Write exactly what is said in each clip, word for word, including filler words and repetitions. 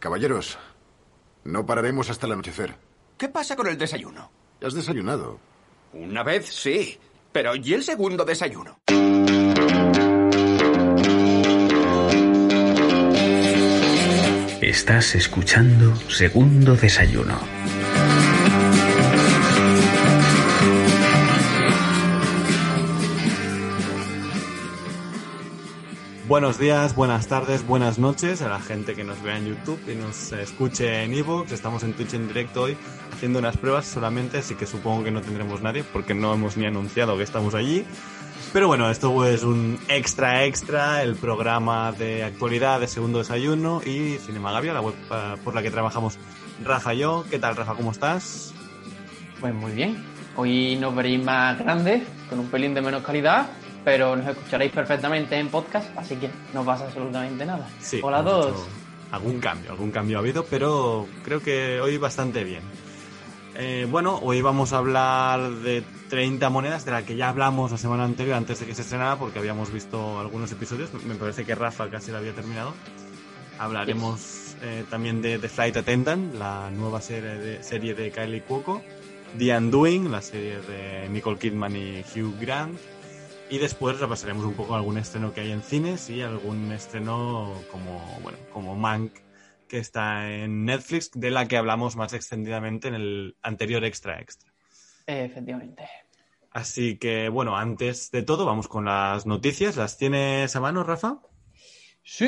Caballeros, no pararemos hasta el anochecer. ¿Qué pasa con el desayuno? ¿Has desayunado? Una vez sí, pero ¿y el segundo desayuno? Estás escuchando Segundo Desayuno. Buenos días, buenas tardes, buenas noches a la gente que nos vea en YouTube y nos escuche en iVoox. Estamos en Twitch en directo hoy haciendo unas pruebas solamente, así que supongo que no tendremos nadie porque no hemos ni anunciado que estamos allí. Pero bueno, esto es un extra extra, el programa de actualidad de Segundo Desayuno y Cinemagavia, la web por la que trabajamos Rafa y yo. ¿Qué tal, Rafa? ¿Cómo estás? Pues muy bien. Hoy nos veréis más grandes, con un pelín de menos calidad, pero nos escucharéis perfectamente en podcast, así que no pasa absolutamente nada. Sí, hola a todos. Algún cambio, algún cambio ha habido, pero creo que hoy bastante bien. Eh, bueno, hoy vamos a hablar de treinta monedas, de la que ya hablamos la semana anterior, antes de que se estrenara, porque habíamos visto algunos episodios. Me parece que Rafa casi lo había terminado. Hablaremos eh, también de The Flight Attendant, la nueva serie de, serie de Kylie Cuoco, The Undoing, la serie de Nicole Kidman y Hugh Grant. Y después repasaremos un poco algún estreno que hay en cines y algún estreno como, bueno, como Mank, que está en Netflix, de la que hablamos más extendidamente en el anterior Extra Extra. Efectivamente. Así que, bueno, antes de todo, vamos con las noticias. ¿Las tienes a mano, Rafa? Sí,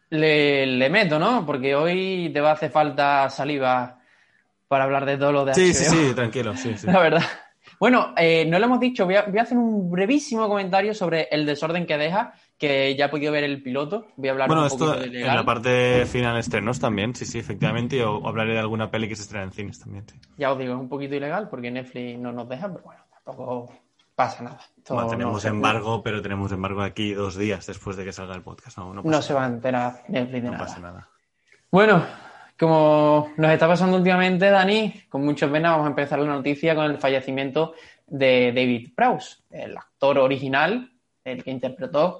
le, le meto, ¿no? Porque hoy te va a hacer falta saliva para hablar de todo lo de sí, H B O. Sí, sí, sí, tranquilo, sí, sí. La verdad. Bueno, eh, no lo hemos dicho, voy a, voy a hacer un brevísimo comentario sobre el desorden que deja, que ya he podido ver el piloto. Voy a hablar bueno, un esto poquito de legal. En la parte final estrenos también, sí, sí, efectivamente, y o hablaré de alguna peli que se estrena en cines también. Sí. Ya os digo, es un poquito ilegal porque Netflix no nos deja, pero bueno, tampoco pasa nada. Esto Bueno, tenemos no embargo, pero tenemos embargo aquí dos días después de que salga el podcast. No, no, pasa no nada. se va a enterar Netflix de no nada. pasa nada. Bueno, como nos está pasando últimamente, Dani, con mucha pena vamos a empezar la noticia con el fallecimiento de David Prowse, el actor original, el que interpretó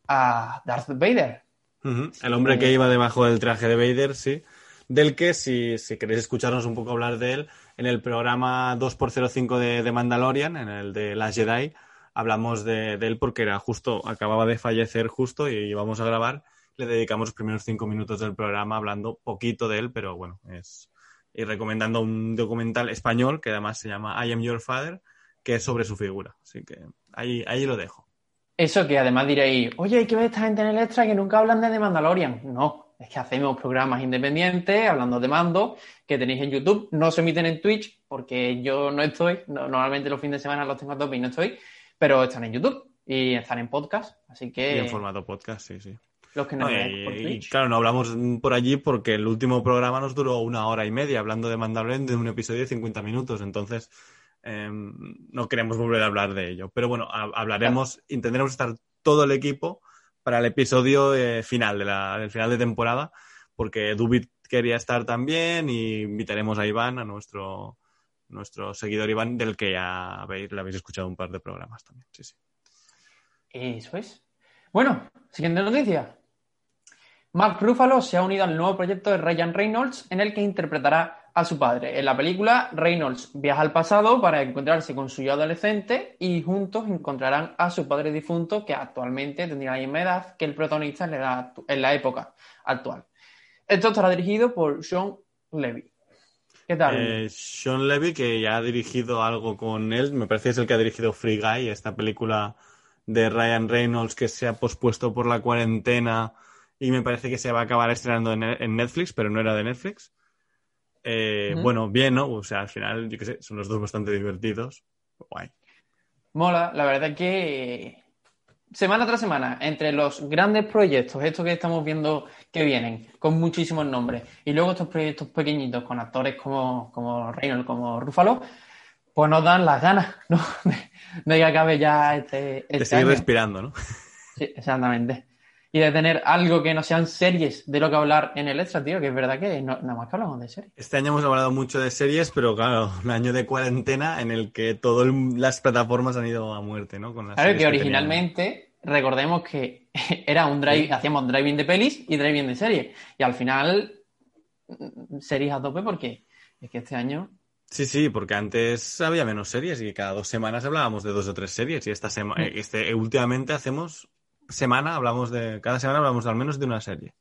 a Darth Vader. Uh-huh. El hombre eh... que iba debajo del traje de Vader, sí. Del que, si, si queréis escucharnos un poco hablar de él, en el programa dos por cero cinco de, de Mandalorian, en el de Last Jedi, hablamos de, de él porque era justo, acababa de fallecer justo y íbamos a grabar. Le dedicamos los primeros cinco minutos del programa hablando poquito de él, pero bueno, es y recomendando un documental español que además se llama I Am Your Father, que es sobre su figura. Así que ahí, ahí lo dejo. Eso que además diréis, oye, hay que ver esta gente en el extra que nunca hablan de The Mandalorian. No, es que hacemos programas independientes, hablando de mando, que tenéis en YouTube. No se emiten en Twitch, porque yo no estoy. No, normalmente los fines de semana los tengo a tope y no estoy. Pero están en YouTube y están en podcast. Así que... Y en formato podcast, sí, sí. Los que no, no vean y, por Twitch. Y claro, no hablamos por allí porque el último programa nos duró una hora y media hablando de Mandalorian de un episodio de cincuenta minutos. Entonces... Eh, no queremos volver a hablar de ello, pero bueno, a, hablaremos, claro. Intentaremos estar todo el equipo para el episodio eh, final de la, del final de temporada, porque Dubit quería estar también y invitaremos a Iván, a nuestro nuestro seguidor Iván, del que ya habéis, le habéis escuchado un par de programas también. Sí, sí. Eso es. Bueno, siguiente noticia. Mark Ruffalo se ha unido al nuevo proyecto de Ryan Reynolds, en el que interpretará a su padre. En la película, Reynolds viaja al pasado para encontrarse con su yo adolescente y juntos encontrarán a su padre difunto, que actualmente tendría la misma edad que el protagonista en la, en la época actual. Esto estará dirigido por Sean Levy. ¿Qué tal? Eh, Sean Levy, que ya ha dirigido algo con él, me parece que es el que ha dirigido Free Guy, esta película de Ryan Reynolds que se ha pospuesto por la cuarentena y me parece que se va a acabar estrenando en, en Netflix, pero no era de Netflix. Eh, uh-huh. Bueno, bien, ¿no? O sea, al final, yo qué sé, son los dos bastante divertidos. Guay. Mola, la verdad es que semana tras semana, entre los grandes proyectos, estos que estamos viendo que vienen, con muchísimos nombres, y luego estos proyectos pequeñitos con actores como, como Reynolds, como Ruffalo, pues nos dan las ganas, ¿no? De, de que acabe ya este, este de seguir año. Respirando, ¿no? Sí, exactamente. Y de tener algo que no sean series de lo que hablar en el extra, tío, que es verdad que no, nada más que hablamos de series. Este año hemos hablado mucho de series, pero claro, un año de cuarentena en el que todas las plataformas han ido a muerte, ¿no? Con las claro, que, que originalmente, teníamos. Recordemos que era un drive, sí. hacíamos drive-in de pelis y drive-in de series. Y al final series a tope porque es que este año... Sí, sí, porque antes había menos series y cada dos semanas hablábamos de dos o tres series y esta semana, este, últimamente hacemos semana, hablamos de, cada semana hablamos al menos de una serie.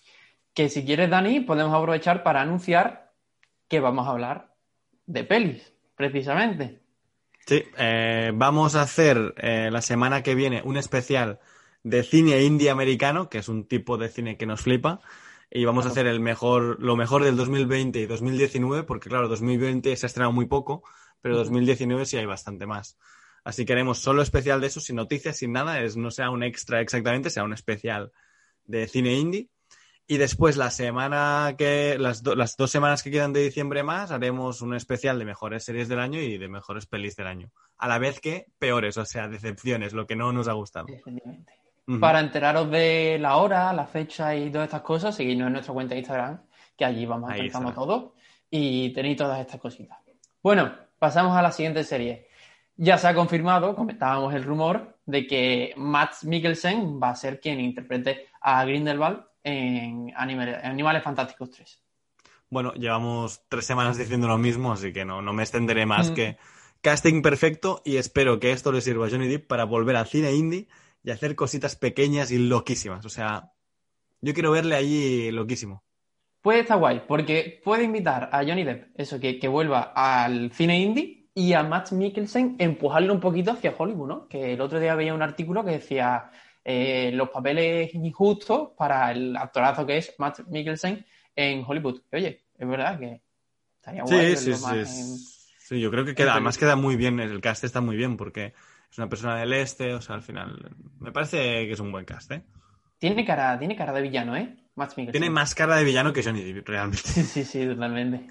Que si quieres, Dani, podemos aprovechar para anunciar que vamos a hablar de pelis, precisamente. Sí, eh, vamos a hacer eh, la semana que viene un especial de cine indie americano, que es un tipo de cine que nos flipa. Y vamos a hacer el mejor, lo mejor del dos mil veinte y dos mil diecinueve, porque claro, dos mil veinte se ha estrenado muy poco, pero dos mil diecinueve sí hay bastante más. Así que haremos solo especial de eso, sin noticias, sin nada, es, no sea un extra exactamente, sea un especial de cine indie. Y después la semana que, las, do, las dos semanas que quedan de diciembre más, haremos un especial de mejores series del año y de mejores pelis del año. A la vez que peores, o sea, decepciones, lo que no nos ha gustado. Definitivamente. Uh-huh. Para enteraros de la hora, la fecha y todas estas cosas, seguidnos en nuestra cuenta de Instagram, que allí vamos actualizando todo y tenéis todas estas cositas. Bueno, pasamos a la siguiente serie. Ya se ha confirmado, comentábamos el rumor, de que Mads Mikkelsen va a ser quien interprete a Grindelwald en Animales, Animales Fantásticos tres. Bueno, llevamos tres semanas diciendo lo mismo, así que no, no me extenderé más mm. que casting perfecto y espero que esto le sirva a Johnny Depp para volver al cine indie y hacer cositas pequeñas y loquísimas. O sea, yo quiero verle allí loquísimo. Puede estar guay, porque puede invitar a Johnny Depp, eso, que, que vuelva al cine indie, y a Mads Mikkelsen empujarlo un poquito hacia Hollywood, ¿no? Que el otro día veía un artículo que decía eh, los papeles injustos para el actorazo que es Mads Mikkelsen en Hollywood. Que, oye, es verdad que estaría guay. Sí, sí, sí, en... sí. Yo creo que queda, además queda muy bien, el cast está muy bien, porque es una persona del este, o sea, al final me parece que es un buen cast, ¿eh? Tiene cara, tiene cara de villano, ¿eh? Mads Mikkelsen. Tiene más cara de villano que Johnny Depp, realmente. Sí, sí, sí, totalmente.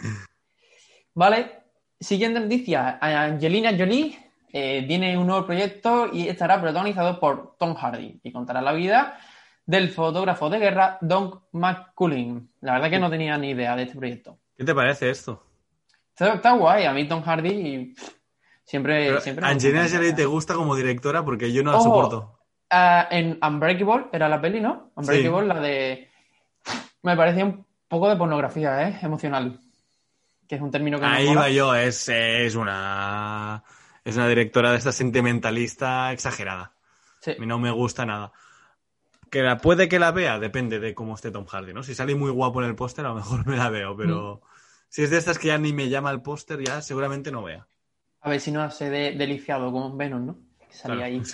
Vale, siguiente noticia. Angelina Jolie eh, tiene un nuevo proyecto y estará protagonizado por Tom Hardy y contará la vida del fotógrafo de guerra Don McCullin. La verdad que no tenía ni idea de este proyecto. ¿Qué te parece esto? Está, está guay, a mí Tom Hardy y... Siempre, siempre Angelina Jolie te gusta como directora porque yo no la oh, soporto. Uh, en Unbreakable era la peli, ¿no? Unbreakable, sí. La de... Me parecía un poco de pornografía, ¿eh? Emocional. Que es un término que Ahí me mola. va yo, es, es una... Es una directora de esta sentimentalista exagerada. Sí. A mí no me gusta nada. Que la, puede que la vea, depende de cómo esté Tom Hardy, ¿no? Si sale muy guapo en el póster, a lo mejor me la veo, pero... Mm. Si es de estas que ya ni me llama el póster, ya seguramente no vea. A ver si no hace de, deliciado como Venom, ¿no? Que salía claro, ahí. Sí.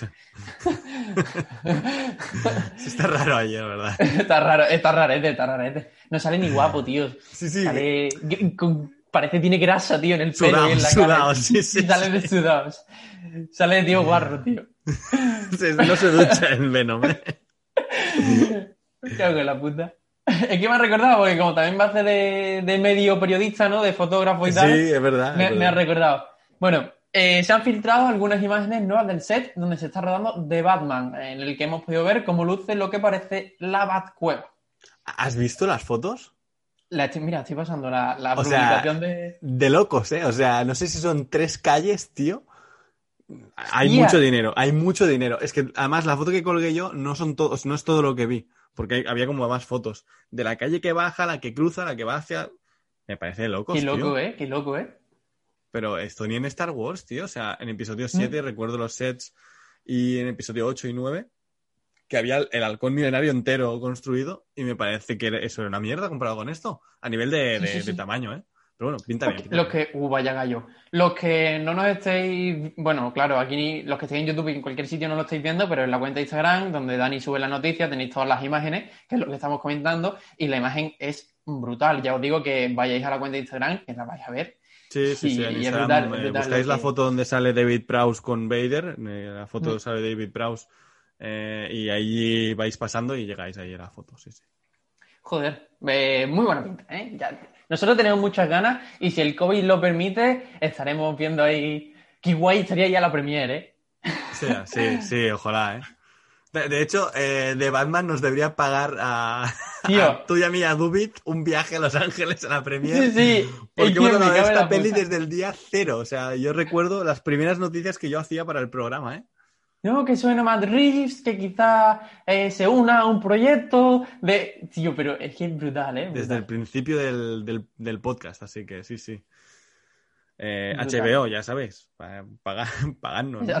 Está raro ahí, la verdad. Está raro, está rarete, está rarete. No sale ni guapo, tío. Sí, sí. Sale... Con... Parece que tiene grasa, tío, en el pelo sudados, y en la sudados, cara. Sí, sí, sale sí. de sudados. Sale de tío guarro, tío. No se ducha en Venom, ¿eh? Me cago en la puta. Es que me ha recordado, porque como también va a hacer de, de medio periodista, ¿no? De fotógrafo y tal. Sí, es verdad. Me, es verdad. me ha recordado. Bueno, eh, se han filtrado algunas imágenes nuevas del set donde se está rodando The Batman, en el que hemos podido ver cómo luce lo que parece la Batcueva. ¿Has visto las fotos? La estoy, mira, estoy pasando la, la o publicación sea, de... De locos, ¿eh? O sea, no sé si son tres calles, tío. Hay Yeah. mucho dinero, hay mucho dinero. Es que además la foto que colgué yo no son todos, no es todo lo que vi. Porque hay, había como más fotos. De la calle que baja, la que cruza, la que va hacia... Me parece loco, Qué loco, tío. ¿eh? Qué loco, ¿eh? Pero esto ni en Star Wars, tío. O sea, en episodio siete mm. recuerdo los sets y en episodio ocho y nueve que había el halcón milenario entero construido y me parece que eso era una mierda comparado con esto. A nivel de, de, sí, sí, sí. de tamaño, ¿eh? Pero bueno, pinta bien. Pinta los bien. que... Uh, vaya gallo. Los que no nos estéis... Bueno, claro, aquí los que estéis en YouTube y en cualquier sitio no lo estáis viendo, pero en la cuenta de Instagram, donde Dani sube la noticia, tenéis todas las imágenes, que es lo que estamos comentando, y la imagen es brutal. Ya os digo que vayáis a la cuenta de Instagram, que la vais a ver. Sí, sí, sí. Y, En y Instagram, es brutal, eh, es brutal buscáis que... la foto donde sale David Prowse con Vader, eh, la foto mm. sale David Prowse, eh, y ahí vais pasando y llegáis ahí a la foto, sí, sí. Joder, eh, muy buena pinta, ¿eh? Ya... Nosotros tenemos muchas ganas y si el COVID lo permite, estaremos viendo ahí... Qué guay estaría ya la premiere, ¿eh? Sí, sí, sí, ojalá, ¿eh? De, de hecho, eh, de Batman nos debería pagar a, a tú y a mí, a Dubit, un viaje a Los Ángeles a la premiere. Sí, sí. Porque tío, hemos grabado esta peli puta. desde el día cero. O sea, yo recuerdo las primeras noticias que yo hacía para el programa, ¿eh? no, que suena Matt Reeves, que quizá eh, se una a un proyecto de... Tío, pero es que es brutal, ¿eh? Brutal. Desde el principio del, del, del podcast, así que sí, sí. Eh, Brutal. H B O, ya sabéis, paga, pagadnos, ¿no? Ya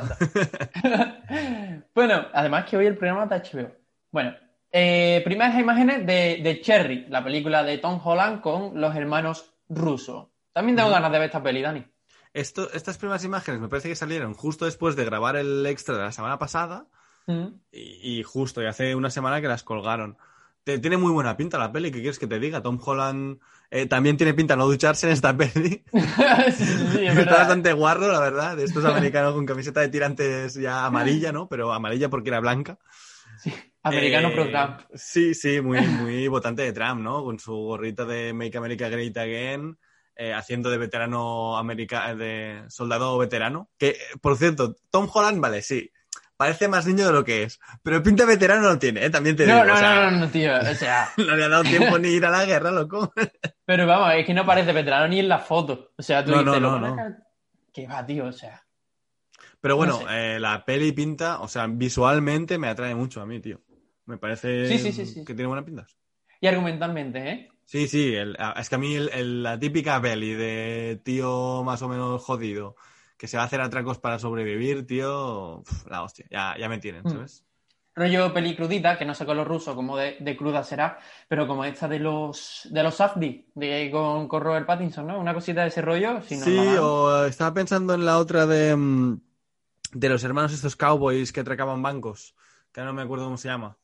está. Bueno, además que hoy el programa es de H B O. Bueno, eh, primeras imágenes de, de Cherry, la película de Tom Holland con los hermanos Russo. También tengo mm. ganas de ver esta peli, Dani. Esto, estas primeras imágenes me parece que salieron justo después de grabar el extra de la semana pasada mm. y, y justo, y hace una semana que las colgaron. Te, tiene muy buena pinta la peli, ¿qué quieres que te diga? Tom Holland eh, también tiene pinta no ducharse en esta peli. sí, sí, Está bastante guarro, la verdad, de estos americanos con camiseta de tirantes ya amarilla, ¿no? Pero amarilla porque era blanca. Sí, americano eh, pro Trump. Sí, sí, muy, muy votante de Trump, ¿no? Con su gorrita de Make America Great Again. Eh, haciendo de veterano americano, de soldado veterano. Que, por cierto, Tom Holland, vale, sí, parece más niño de lo que es, pero pinta veterano no tiene, ¿eh? También te no, digo. No, o sea, no, no, no, tío, o sea... no le ha dado tiempo ni ir a la guerra, loco. Pero vamos, es que no parece veterano ni en la foto. O sea, tú no, dices, no, no, no, no. Que va, tío, o sea... Pero bueno, no sé. eh, la peli pinta, o sea, visualmente me atrae mucho a mí, tío. Me parece sí, sí, sí, sí. que tiene buena pinta. Y argumentalmente, ¿eh? Sí, sí, el, es que a mí el, el, la típica peli de tío más o menos jodido que se va a hacer atracos para sobrevivir, tío, uf, la hostia, ya, ya me tienen, ¿sabes? Mm. Rollo peli crudita, que no sé con los rusos cómo de, de cruda será, pero como esta de los de los Safdie, de con, con Robert Pattinson, ¿no? Una cosita de ese rollo. Si no sí, la o estaba pensando en la otra de, de los hermanos estos cowboys que atracaban bancos, que ahora no me acuerdo cómo se llama.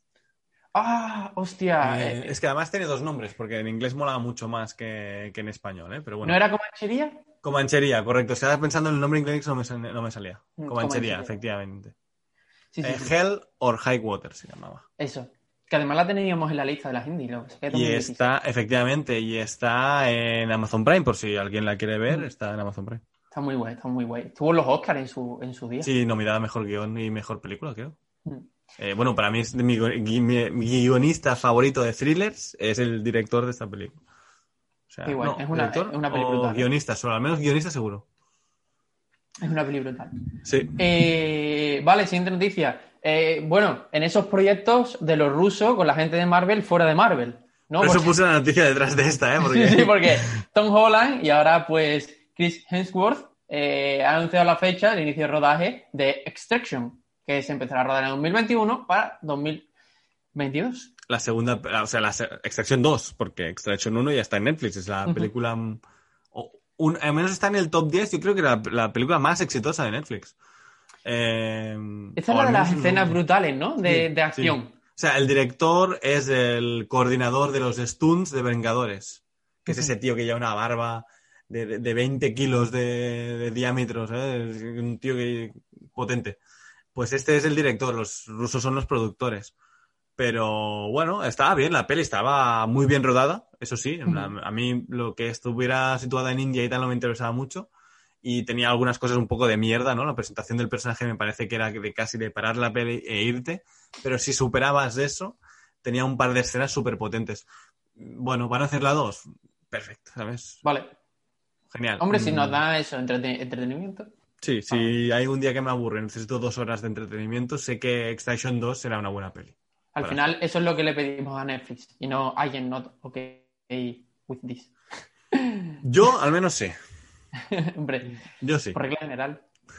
Ah, hostia. Eh, eh, es que además tiene dos nombres, porque en inglés mola mucho más que, que en español, ¿eh? Pero bueno. ¿No era Comanchería? Comanchería, correcto. Estaba pensando en el nombre inglés, no me, no me salía. Comanchería, Comanchería, efectivamente. Sí, sí, eh, sí. Hell or High Water se llamaba. Eso. Que además la teníamos en la lista de las indie. Lo que Y está, efectivamente, y está en Amazon Prime, por si alguien la quiere ver, mm. está en Amazon Prime. Está muy guay, está muy guay. Tuvo los Oscars en su, en su día. Sí, nominada a Mejor Guión y Mejor Película, creo. Mm. Eh, bueno, para mí es mi, mi, mi guionista favorito de thrillers, es el director de esta película. O sea, Igual, no, es una, director es una película. O brutal, guionista, solo, al menos guionista seguro. Es una película brutal. Sí. Eh, vale, siguiente noticia. Eh, bueno, en esos proyectos de los rusos con la gente de Marvel fuera de Marvel, ¿no? Por porque... eso puse la noticia detrás de esta, ¿eh? Porque... sí, sí, porque Tom Holland y ahora pues Chris Hemsworth eh, han anunciado la fecha del inicio de rodaje de Extraction, que se empezará a rodar en dos mil veintiuno para dos mil veintidós. La segunda, o sea, la Extraction dos, porque Extraction uno ya está en Netflix, es la uh-huh. película... Un, al menos está en el top diez, yo creo que la, la película más exitosa de Netflix. Eh, Esta es la de las escenas no... brutales, ¿no? De, sí, de acción. Sí. O sea, el director es el coordinador de los stunts de Vengadores, que uh-huh. es ese tío que lleva una barba de, de, de veinte kilos de, de diámetro, ¿sabes? Un tío que potente. Pues este es el director, los rusos son los productores. Pero bueno, estaba bien, la peli estaba muy bien rodada, eso sí. Uh-huh. La, a mí lo que estuviera situada en India y tal no me interesaba mucho. Y tenía algunas cosas un poco de mierda, ¿no? La presentación del personaje me parece que era de casi de parar la peli e irte. Pero si superabas eso, tenía un par de escenas súper potentes. Bueno, ¿van a hacer la dos? Perfecto, ¿sabes? Vale. Genial. Hombre, si nos da eso, entreten- entretenimiento. Sí, si ah. hay un día que me aburre, necesito dos horas de entretenimiento, sé que Extraction dos será una buena peli. Al final, hacer. Eso es lo que le pedimos a Netflix. Y no, I am not okay with this. Yo, al menos sé. Hombre, yo sí. Por regla general.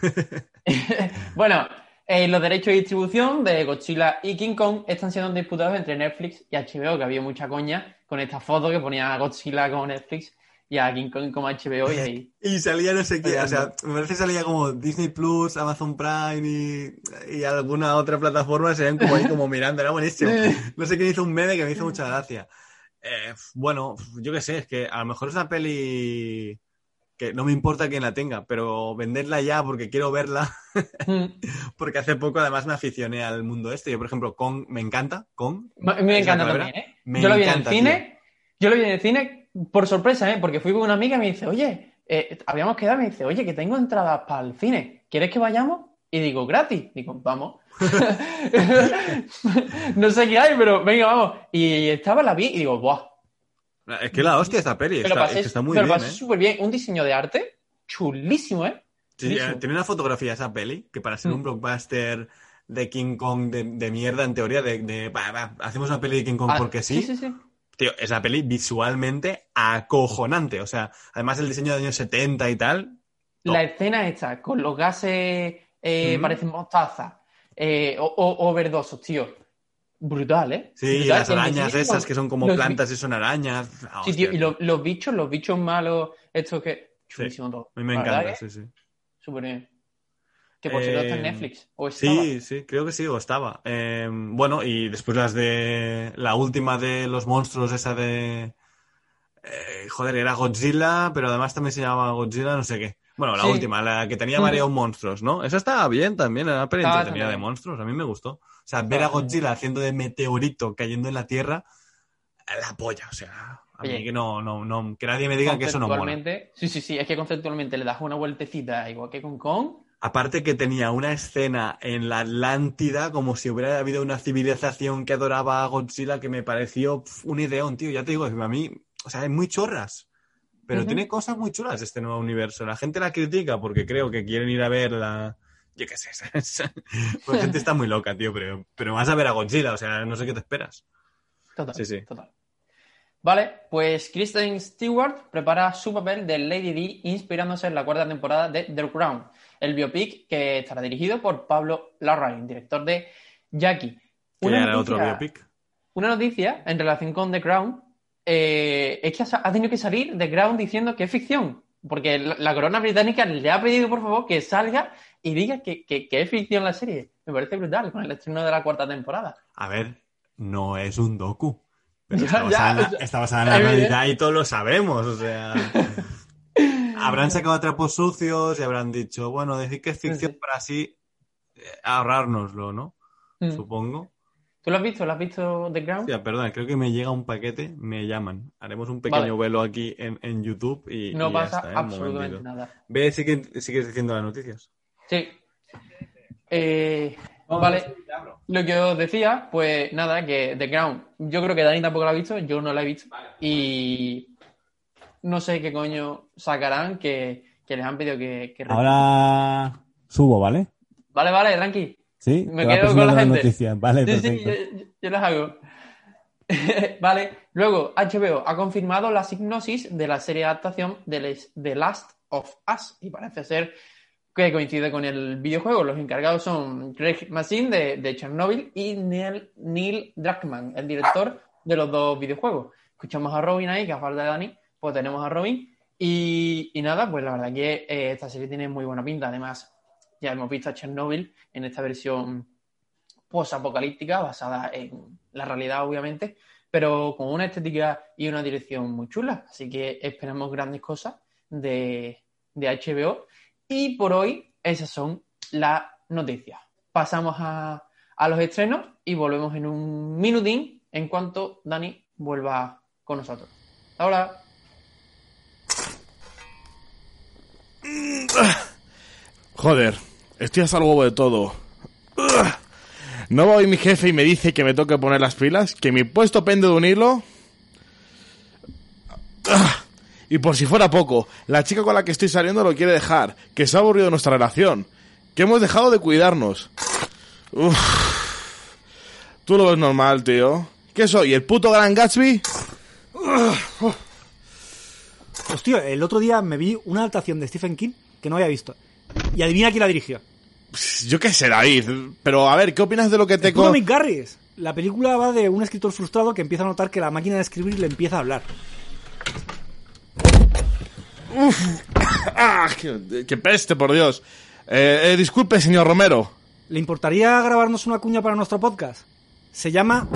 Bueno, eh, los derechos de distribución de Godzilla y King Kong están siendo disputados entre Netflix y H B O, que había mucha coña con esta foto que ponía a Godzilla como Netflix y a King Kong como H B O y ahí. Y salía no sé qué, o sea, me parece que salía como Disney Plus, Amazon Prime y, y alguna otra plataforma, se ven como ahí como mirando, era buenísimo. No sé quién hizo un meme que me hizo mucha gracia. Eh, bueno, yo qué sé, es que a lo mejor es una peli que no me importa quién la tenga, pero venderla ya porque quiero verla. Porque hace poco además me aficioné al mundo este. Yo, por ejemplo, Kong me encanta. Kong. Me, me encanta también, ¿eh? Me yo lo vi encanta, en el cine. Tío. Yo lo vi en el cine por sorpresa, ¿eh? Porque fui con una amiga y me dice, oye, eh, habíamos quedado, me dice, oye, que tengo entradas para el cine. ¿Quieres que vayamos? Y digo, gratis. Digo, vamos. No sé qué hay, pero venga, vamos. Y estaba, la vi y digo, ¡buah! Es que la hostia esta peli, está, pasé, es que está muy pero bien, pasé ¿eh? súper bien. Un diseño de arte chulísimo, ¿eh? Sí, tiene una fotografía esa peli que para ser mm. un blockbuster de King Kong de, de mierda, en teoría, de, de va, va, hacemos una peli de King Kong Ah, porque sí. Sí, sí, sí. Tío, esa peli visualmente acojonante. O sea, además el diseño de años setenta y tal. La escena esta, con los gases eh, Ujú. parecen mostaza, eh, o, o, o verdosos, tío. Brutal, ¿eh? Sí, y Brutal. las Y el arañas diseño, esas que son como los- plantas y son arañas. Ah, Sí, hostia, tío, y los, los bichos, los bichos malos, estos que... Chulísimo todo. A mí me La verdad encanta, que sí, sí. súper bien. Que por cierto está en Eh, Netflix. O estaba. Sí, sí, creo que sí, o estaba. Eh, bueno, y después las de... La última de los monstruos, esa de... eh, joder, era Godzilla, pero además también se llamaba Godzilla no sé qué. Bueno, la Sí. última, la que tenía Mm. Mario monstruos, ¿no? Esa estaba bien también, era una peli Estaba entretenida de también. monstruos, a mí me gustó. O sea, ver a Estaba Godzilla haciendo de meteorito cayendo en la Tierra, la polla, o sea, a mí Oye, que no, no, no, que nadie me diga que eso no mola. Conceptualmente, sí, sí, sí, es que conceptualmente le das una vueltecita igual que con Kong. Aparte que tenía una escena en la Atlántida como si hubiera habido una civilización que adoraba a Godzilla que me pareció pf, un ideón, tío. Ya te digo, a mí, o sea, es muy chorras. Pero Ujú. tiene cosas muy chulas este nuevo universo. La gente la critica porque creo que quieren ir a ver la... Yo qué sé, ¿sabes? Pues la gente está muy loca, tío, pero, pero vas a ver a Godzilla, o sea, no sé qué te esperas. Total, Sí, sí. total. Vale, pues Kristen Stewart prepara su papel de Lady Di inspirándose en la cuarta temporada de The Crown, el biopic que estará dirigido por Pablo Larraín, director de Jackie. Que Una ya era otro noticia, biopic. una noticia en relación con The Crown eh, es que ha, ha tenido que salir The Crown diciendo que es ficción, porque la, la corona británica le ha pedido por favor que salga y diga que, que, que es ficción la serie. Me parece brutal con el estreno de la cuarta temporada. A ver, no es un docu. Pero Ya, está, ya, basada en la, o sea, está basada en la evidente. realidad y todos lo sabemos, o sea... Habrán sacado trapos sucios y habrán dicho, bueno, decir que es ficción Sí. para así eh, ahorrárnoslo, ¿no? Mm. Supongo. ¿Tú lo has visto? ¿Lo has visto The Crown? Hostia, perdona, creo que me llega un paquete, me llaman. Haremos un pequeño Vale. velo aquí en, en YouTube y, No y ya pasa está, ¿eh? Un absolutamente momentito. nada. Ve, sigue, sigues diciendo las noticias. Sí. Eh, vale. Lo que os decía, pues nada, que The Crown, yo creo que Dani tampoco lo ha visto, yo no la he visto. Y no sé qué coño sacarán que, que les han pedido que... que Ahora subo, ¿vale? Vale, vale, tranqui. Sí, Me te vas quedo con presentando la las gente. noticias. Vale, Sí, sí, perfecto. yo, yo las hago. Vale, luego H B O ha confirmado la sinopsis de la serie adaptación de Les- The Last of Us y parece ser que coincide con el videojuego. Los encargados son Craig Mazin de, de Chernobyl y Neil, Neil Druckmann, el director de los dos videojuegos. Escuchamos a Robin ahí, que a falta de Dani, pues tenemos a Robin. Y, y nada, pues la verdad que eh, esta serie tiene muy buena pinta. Además, ya hemos visto a Chernobyl en esta versión post-apocalíptica, basada en la realidad, obviamente, pero con una estética y una dirección muy chula. Así que esperamos grandes cosas de, de H B O. Y por hoy, esas son las noticias. Pasamos a, a los estrenos y volvemos en un minutín en cuanto Dani vuelva con nosotros. Ahora. Joder, estoy hasta el huevo de todo. ¿No va hoy mi jefe y me dice que me toque poner las pilas? ¿Que mi puesto pende de un hilo? Y por si fuera poco, la chica con la que estoy saliendo lo quiere dejar, que se ha aburrido nuestra relación, que hemos dejado de cuidarnos. Uf. ¿Tú lo ves normal, tío? ¿Qué soy, el puto Gran Gatsby? Hostia, el otro día me vi una adaptación de Stephen King que no había visto. Y adivina quién la dirigió. Yo qué sé, David. Pero a ver, ¿qué opinas de lo que te... El puto Mick Garris. La película va de un escritor frustrado que empieza a notar que la máquina de escribir le empieza a hablar. Uf. ¡Ah! ¡Qué, qué peste, por Dios! Eh, eh, disculpe, señor Romero. ¿Le importaría grabarnos una cuña para nuestro podcast? Se llama...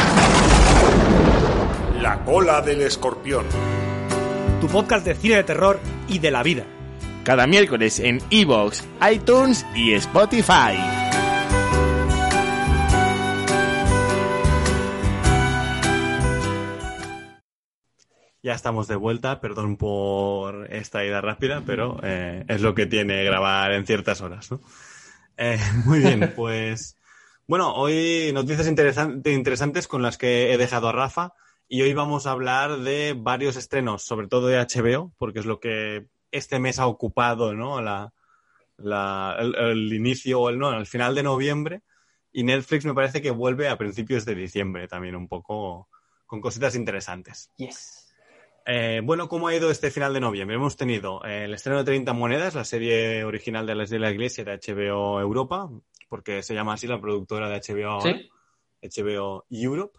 La cola del escorpión. Tu podcast de cine de terror y de la vida. Cada miércoles en iVoox, iTunes y Spotify. Ya estamos de vuelta, perdón por esta ida rápida, pero eh, es lo que tiene grabar en ciertas horas, ¿no? Eh, muy bien, pues... Bueno, hoy noticias interesan- interesantes con las que he dejado a Rafa y hoy vamos a hablar de varios estrenos, sobre todo de H B O, porque es lo que este mes ha ocupado, ¿no? La, la, el, el inicio o el, no, el final de noviembre. Y Netflix me parece que vuelve a principios de diciembre también, un poco con cositas interesantes. Yes. Eh, bueno, ¿cómo ha ido este final de noviembre? Hemos tenido eh, el estreno de treinta monedas, la serie original de Las de la Iglesia de H B O Europa, porque se llama así la productora de H B O ahora, ¿Sí? H B O Europe.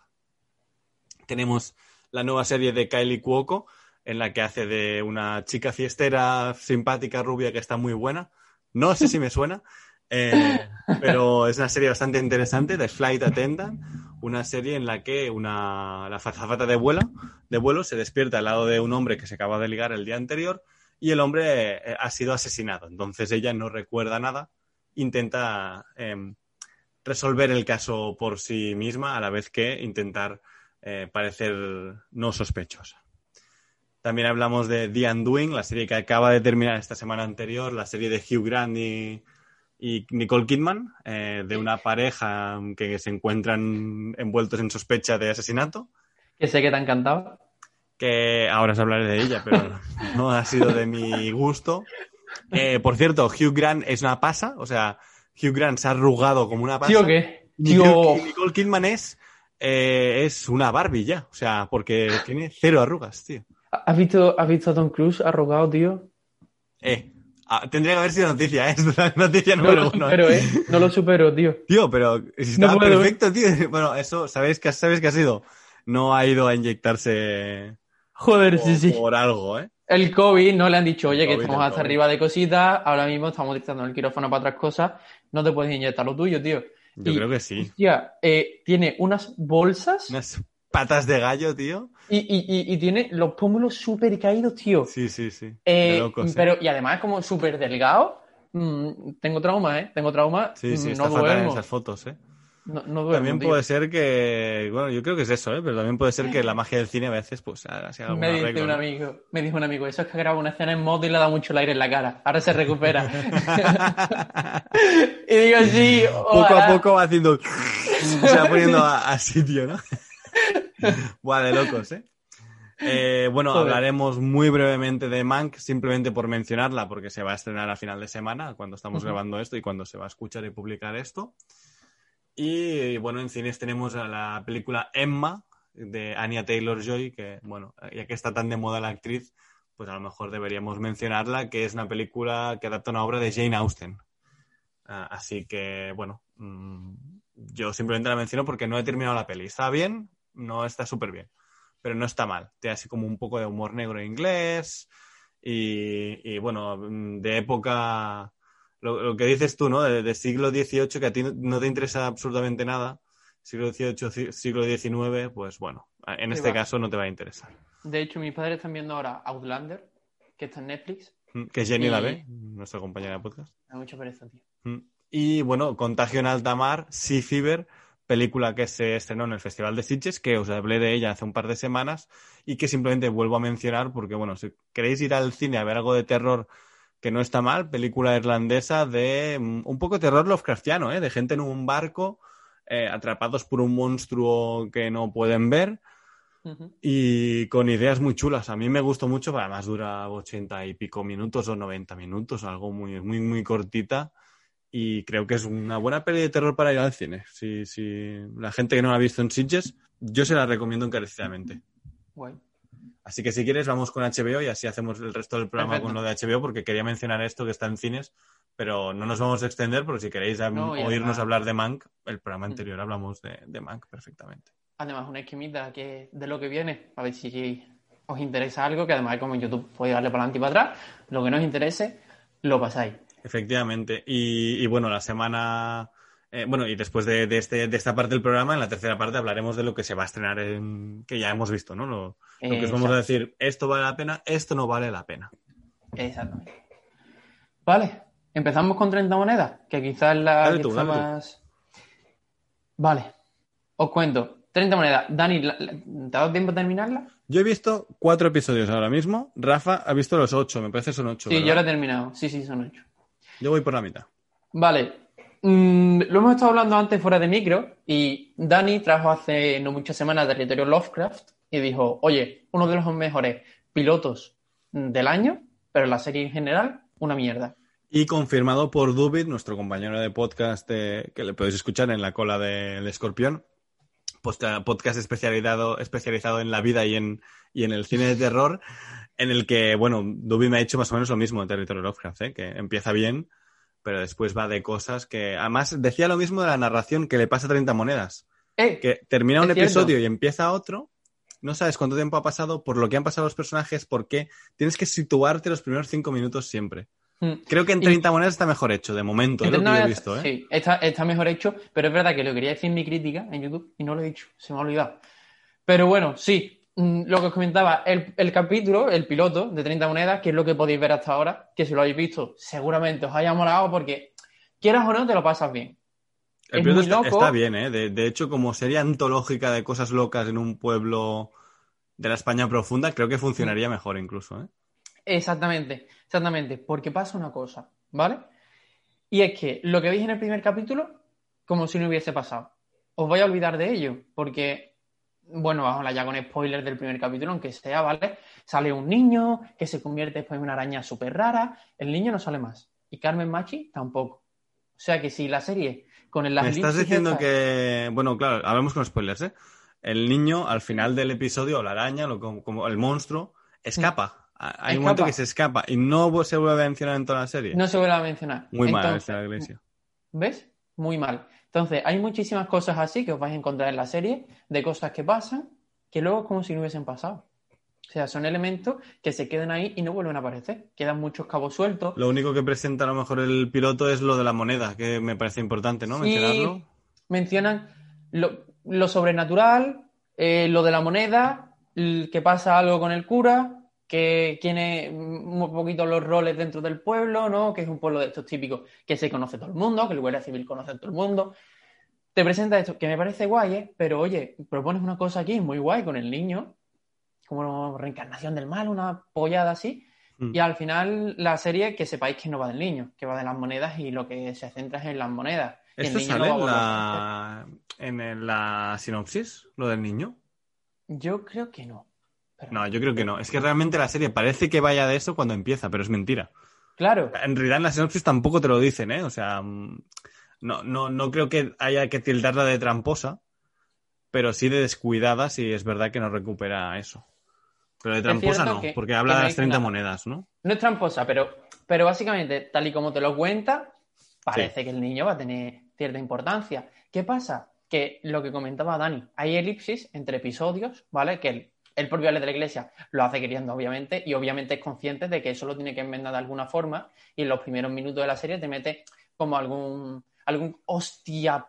Tenemos la nueva serie de Kylie Cuoco, en la que hace de una chica fiestera, simpática, rubia, que está muy buena. No sé si me suena, eh, pero es una serie bastante interesante, The Flight Attendant, una serie en la que una, la azafata de vuelo, de vuelo se despierta al lado de un hombre que se acaba de ligar el día anterior y el hombre eh, ha sido asesinado. Entonces ella no recuerda nada, intenta eh, resolver el caso por sí misma a la vez que intentar eh, parecer no sospechosa. También hablamos de The Undoing, la serie que acaba de terminar esta semana anterior, la serie de Hugh Grant y, y Nicole Kidman, eh, de una pareja que se encuentran envueltos en sospecha de asesinato. Que sé que te ha encantado. Que ahora os hablaré de ella, pero no ha sido de mi gusto. Eh, por cierto, Hugh Grant es una pasa, o sea, Hugh Grant se ha arrugado como una pasa. ¿Sí o qué? Nicole, Nicole Kidman es, eh, es una Barbie ya, o sea, porque tiene cero arrugas, tío. ¿Has visto, ¿Has visto a Tom Cruise arrugado, tío? Eh, ah, tendría que haber sido noticia, ¿eh? Es la noticia número no uno. Pero, ¿eh? No lo supero, tío. Tío, pero está No puedo, perfecto, tío. Bueno, eso, ¿sabéis qué, ¿sabéis qué ha sido? No ha ido a inyectarse Joder, por, sí, sí. por algo, ¿eh? El COVID, no le han dicho, oye, El que COVID, estamos el hasta COVID. arriba de cositas, ahora mismo estamos dictando el quirófano para otras cosas, no te puedes inyectar lo tuyo, tío. Yo Y, creo que sí. Hostia, eh, tiene unas bolsas Unas patas de gallo, tío. y, y, y, y tiene los pómulos súper caídos, tío. Sí, sí, sí. Eh, De locos, ¿eh? pero, y además es como súper delgado. Mm, tengo trauma, ¿eh? Tengo trauma. Sí, sí, Mm, está no fatal en duermo. esas fotos, ¿eh? No, no duermo, También tío. puede ser que, bueno, yo creo que es eso, ¿eh? Pero también puede ser que la magia del cine a veces, pues, haga sea algún Me dice arreglo, un ¿no? amigo, me dijo un amigo, eso es que graba una escena en moto y le da mucho el aire en la cara. Ahora se recupera. Y digo, sí, Poco a ojalá. poco va haciendo... se va poniendo a, a sitio, ¿no? Buah, de locos, ¿eh? Eh, bueno, Joder. hablaremos muy brevemente de Mank, simplemente por mencionarla, porque se va a estrenar a final de semana, cuando estamos Ujú. grabando esto y cuando se va a escuchar y publicar esto. Y bueno, en cines tenemos a la película Emma, de Anya Taylor-Joy, que, bueno, ya que está tan de moda la actriz, pues a lo mejor deberíamos mencionarla, que es una película que adapta una obra de Jane Austen. Ah, así que, bueno, mmm, yo simplemente la menciono porque no he terminado la peli. ¿Está bien? No está súper bien, pero no está mal. Tiene así como un poco de humor negro inglés y, y bueno, de época... Lo, lo que dices tú, ¿no? De, de siglo dieciocho, que a ti no, no te interesa absolutamente nada. Siglo dieciocho, ci- siglo diecinueve, pues bueno, en Sí, este va. caso no te va a interesar. De hecho, mis padres están viendo ahora Outlander, que está en Netflix. Mm, Que Jenny Y- la ve, nuestra compañera de podcast. Me da mucha pereza, tío. Mm. Y bueno, Contagio en alta mar, Sea Fever, película que se estrenó en el Festival de Sitges, que os hablé de ella hace un par de semanas y que simplemente vuelvo a mencionar porque, bueno, si queréis ir al cine a ver algo de terror que no está mal, película irlandesa de mm, un poco terror Lovecraftiano, ¿eh? De gente en un barco eh, atrapados por un monstruo que no pueden ver Ujú. y con ideas muy chulas. A mí me gustó mucho, pero además dura ochenta y pico minutos o noventa minutos, algo muy, muy, muy cortita. Y creo que es una buena peli de terror para ir al cine. Si, si la gente que no la ha visto en Sitges, yo se la recomiendo encarecidamente. Guay. Así que si quieres vamos con H B O y así hacemos el resto del programa Perfecto. con lo de H B O, porque quería mencionar esto que está en cines, pero no nos vamos a extender porque si queréis am- No, y oírnos además- hablar de Mank, el programa Mm. anterior hablamos de, de Mank perfectamente. Además, una esquemita que de lo que viene, a ver si os interesa algo, que además como en YouTube podéis darle para adelante y para atrás, lo que no os interese, lo pasáis. Efectivamente. Y, y bueno, la semana... eh, bueno, y después de, de, este, de esta parte del programa, en la tercera parte hablaremos de lo que se va a estrenar, en, que ya hemos visto, ¿no? Lo, lo que os vamos a decir, esto vale la pena, esto no vale la pena. Exactamente. Vale, empezamos con treinta monedas, que quizás es la Dale que tú, está dale tú. más... Vale, os cuento. treinta monedas. Dani, ¿la- la- ¿te ha dado tiempo a terminarla? Yo he visto cuatro episodios ahora mismo. Rafa ha visto los ocho, me parece son ocho. Sí, ¿verdad? yo la he terminado. Sí, sí, son ocho. Yo voy por la mitad. Vale. Mm, lo hemos estado hablando antes fuera de micro y Dani trajo hace no muchas semanas Territorio Lovecraft y dijo, oye, uno de los mejores pilotos del año, pero la serie en general, una mierda. Y confirmado por Dubit, nuestro compañero de podcast de, que le podéis escuchar en la cola del Escorpión, podcast especializado, especializado en la vida y en, y en el cine de terror, en el que, bueno, Dubit me ha hecho más o menos lo mismo en Territorio Lovecraft, ¿eh? Que empieza bien, pero después va de cosas que... Además, decía lo mismo de la narración que le pasa a treinta monedas. Eh, que termina un es episodio cierto. y empieza otro, no sabes cuánto tiempo ha pasado, por lo que han pasado los personajes, porque tienes que situarte los primeros cinco minutos siempre. Mm. Creo que en Y- treinta monedas está mejor hecho, de momento, es lo que yo he visto, ¿eh? Sí, está, está mejor hecho, pero es verdad que lo quería decir en mi crítica en YouTube y no lo he dicho, se me ha olvidado. Pero bueno, sí, mm, lo que os comentaba, el, el capítulo, el piloto de treinta monedas, que es lo que podéis ver hasta ahora, que si lo habéis visto, seguramente os haya molado porque, quieras o no, te lo pasas bien. El Es piloto muy está, loco. está bien, ¿eh? De, de hecho, como serie antológica de cosas locas en un pueblo de la España profunda, creo que funcionaría mejor incluso, ¿eh? Exactamente, exactamente, porque pasa una cosa, ¿vale? Y es que lo que veis en el primer capítulo, como si no hubiese pasado. Os voy a olvidar de ello, porque, bueno, vamos a hablar ya con spoilers del primer capítulo, aunque sea, ¿vale? Sale un niño que se convierte después en una araña súper rara, el niño no sale más, y Carmen Machi tampoco. O sea que si la serie, con el, las Me estás elipsis diciendo estas- que... Bueno, claro, hablamos con spoilers, ¿eh? El niño, al final del episodio, o la araña, lo, como, como el monstruo, escapa. Hay un momento Escapa. que se escapa y no se vuelve a mencionar en toda la serie. No se vuelve a mencionar. Muy mal, Entonces, esa iglesia. ¿ves? Muy mal. Entonces, hay muchísimas cosas así que os vais a encontrar en la serie, de cosas que pasan, que luego es como si no hubiesen pasado. O sea, son elementos que se quedan ahí y no vuelven a aparecer. Quedan muchos cabos sueltos. Lo único que presenta a lo mejor el piloto es lo de la moneda, que me parece importante, ¿no? Sí, Mencionarlo. mencionan lo, lo sobrenatural, eh, lo de la moneda, el- que pasa algo con el cura, que tiene un poquito los roles dentro del pueblo, ¿no? Que es un pueblo de estos típicos que se conoce todo el mundo, que el guardia civil conoce a todo el mundo. Te presenta esto, que me parece guay, ¿eh? Pero oye, propones una cosa aquí muy guay con el niño, como reencarnación del mal, una pollada así, Mm. y al final la serie, que sepáis que no va del niño, que va de las monedas y lo que se centra es en las monedas. Y el ¿Esto niño sale no va en a volver a la... en el- la sinopsis, lo del niño? crecer. Yo creo que no. Pero- No, yo creo que no. Es que realmente la serie parece que vaya de eso cuando empieza, pero es mentira. Claro, En realidad en la sinopsis tampoco te lo dicen, ¿eh? O sea, mm, no, no, no creo que haya que tildarla de tramposa, pero sí de descuidada si es verdad que no recupera eso. Pero de tramposa cierto no, que- porque que habla no de las dice treinta nada. monedas, ¿no? no es tramposa, pero, pero básicamente, tal y como te lo cuenta, parece que el niño va a tener cierta importancia. ¿Qué pasa? Que lo que comentaba Dani, hay elipsis entre episodios, ¿vale? Que el, el propio Ale de la Iglesia lo hace queriendo, obviamente, y obviamente es consciente de que eso lo tiene que enmendar de alguna forma, y en los primeros minutos de la serie te mete como algún, algún hostia.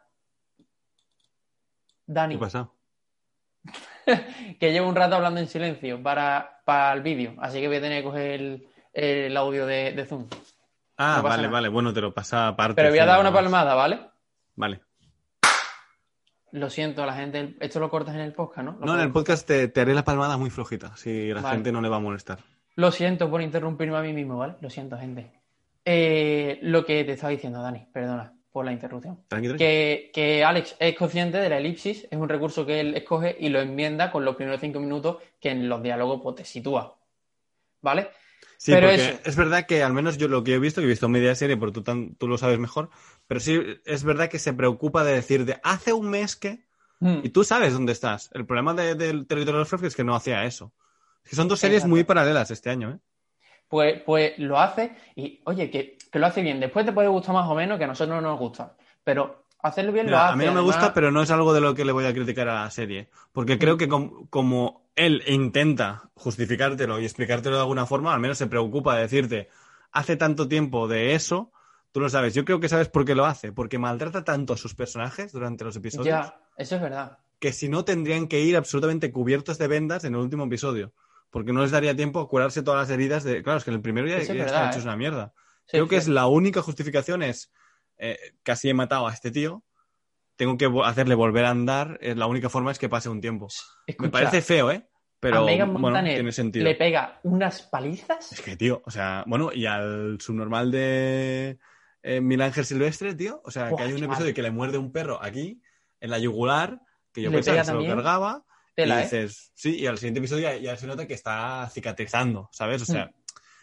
Dani, ¿Qué pasa? que llevo un rato hablando en silencio para, para el vídeo, así que voy a tener que coger el, el audio de, de Zoom. Ah, No pasa vale, nada. vale. Bueno, te lo pasa aparte. Pero voy a sí, dar nada una más. palmada, ¿vale? Vale. Lo siento, la gente. Esto lo cortas en el podcast, ¿no? Lo No, en el podemos- podcast te, te haré la palmada muy flojita, si la Vale. gente no le va a molestar. Lo siento por interrumpirme a mí mismo, ¿vale? Lo siento, gente. Eh, lo que te estaba diciendo, Dani, perdona por la interrupción. Tranqui, tranqui. Que, que Alex es consciente de la elipsis, es un recurso que él escoge y lo enmienda con los primeros cinco minutos que en los diálogos pues, te sitúa. ¿Vale? Sí, pero porque eso. es verdad que al menos yo lo que he visto, que he visto media serie, pero tú, tan- tú lo sabes mejor, pero sí es verdad que se preocupa de decir de hace un mes que... Mm. Y tú sabes dónde estás. El problema de- del Territorio de los Lovecraft es que no hacía eso. Es que son dos series Exacto. muy paralelas este año, ¿eh? Pues, pues lo hace y, oye, que, que lo hace bien. Después te puede gustar más o menos, que a nosotros no nos gusta. Pero hacerlo bien Mira, lo hace. a mí no me además- gusta, pero no es algo de lo que le voy a criticar a la serie. Porque creo que com- como él intenta justificártelo y explicártelo de alguna forma, al menos se preocupa de decirte, hace tanto tiempo de eso, tú lo sabes. Yo creo que sabes por qué lo hace. Porque maltrata tanto a sus personajes durante los episodios Ya, eso es verdad. que si no tendrían que ir absolutamente cubiertos de vendas en el último episodio. Porque no les daría tiempo a curarse todas las heridas de... Claro, es que en el primero ya, Eso es ya verdad, están hechos ¿eh? una mierda. Sí, Creo que sí. es la única justificación es eh, casi he matado a este tío, tengo que vo- hacerle volver a andar, es la única forma es que pase un tiempo. Escucha, Me parece feo, ¿eh? Pero a Megan bueno, Montaner tiene sentido. le pega unas palizas. Es que, tío, o sea, bueno, y al subnormal de eh, Mil Ángel Silvestre, tío, o sea, Buah, que hay un chaval. episodio que le muerde un perro aquí, en la yugular, que yo Le pensaba pega que se lo también. cargaba, Tela, y ¿eh? dices, sí, y al siguiente episodio ya, ya se nota que está cicatrizando, ¿sabes? O sea,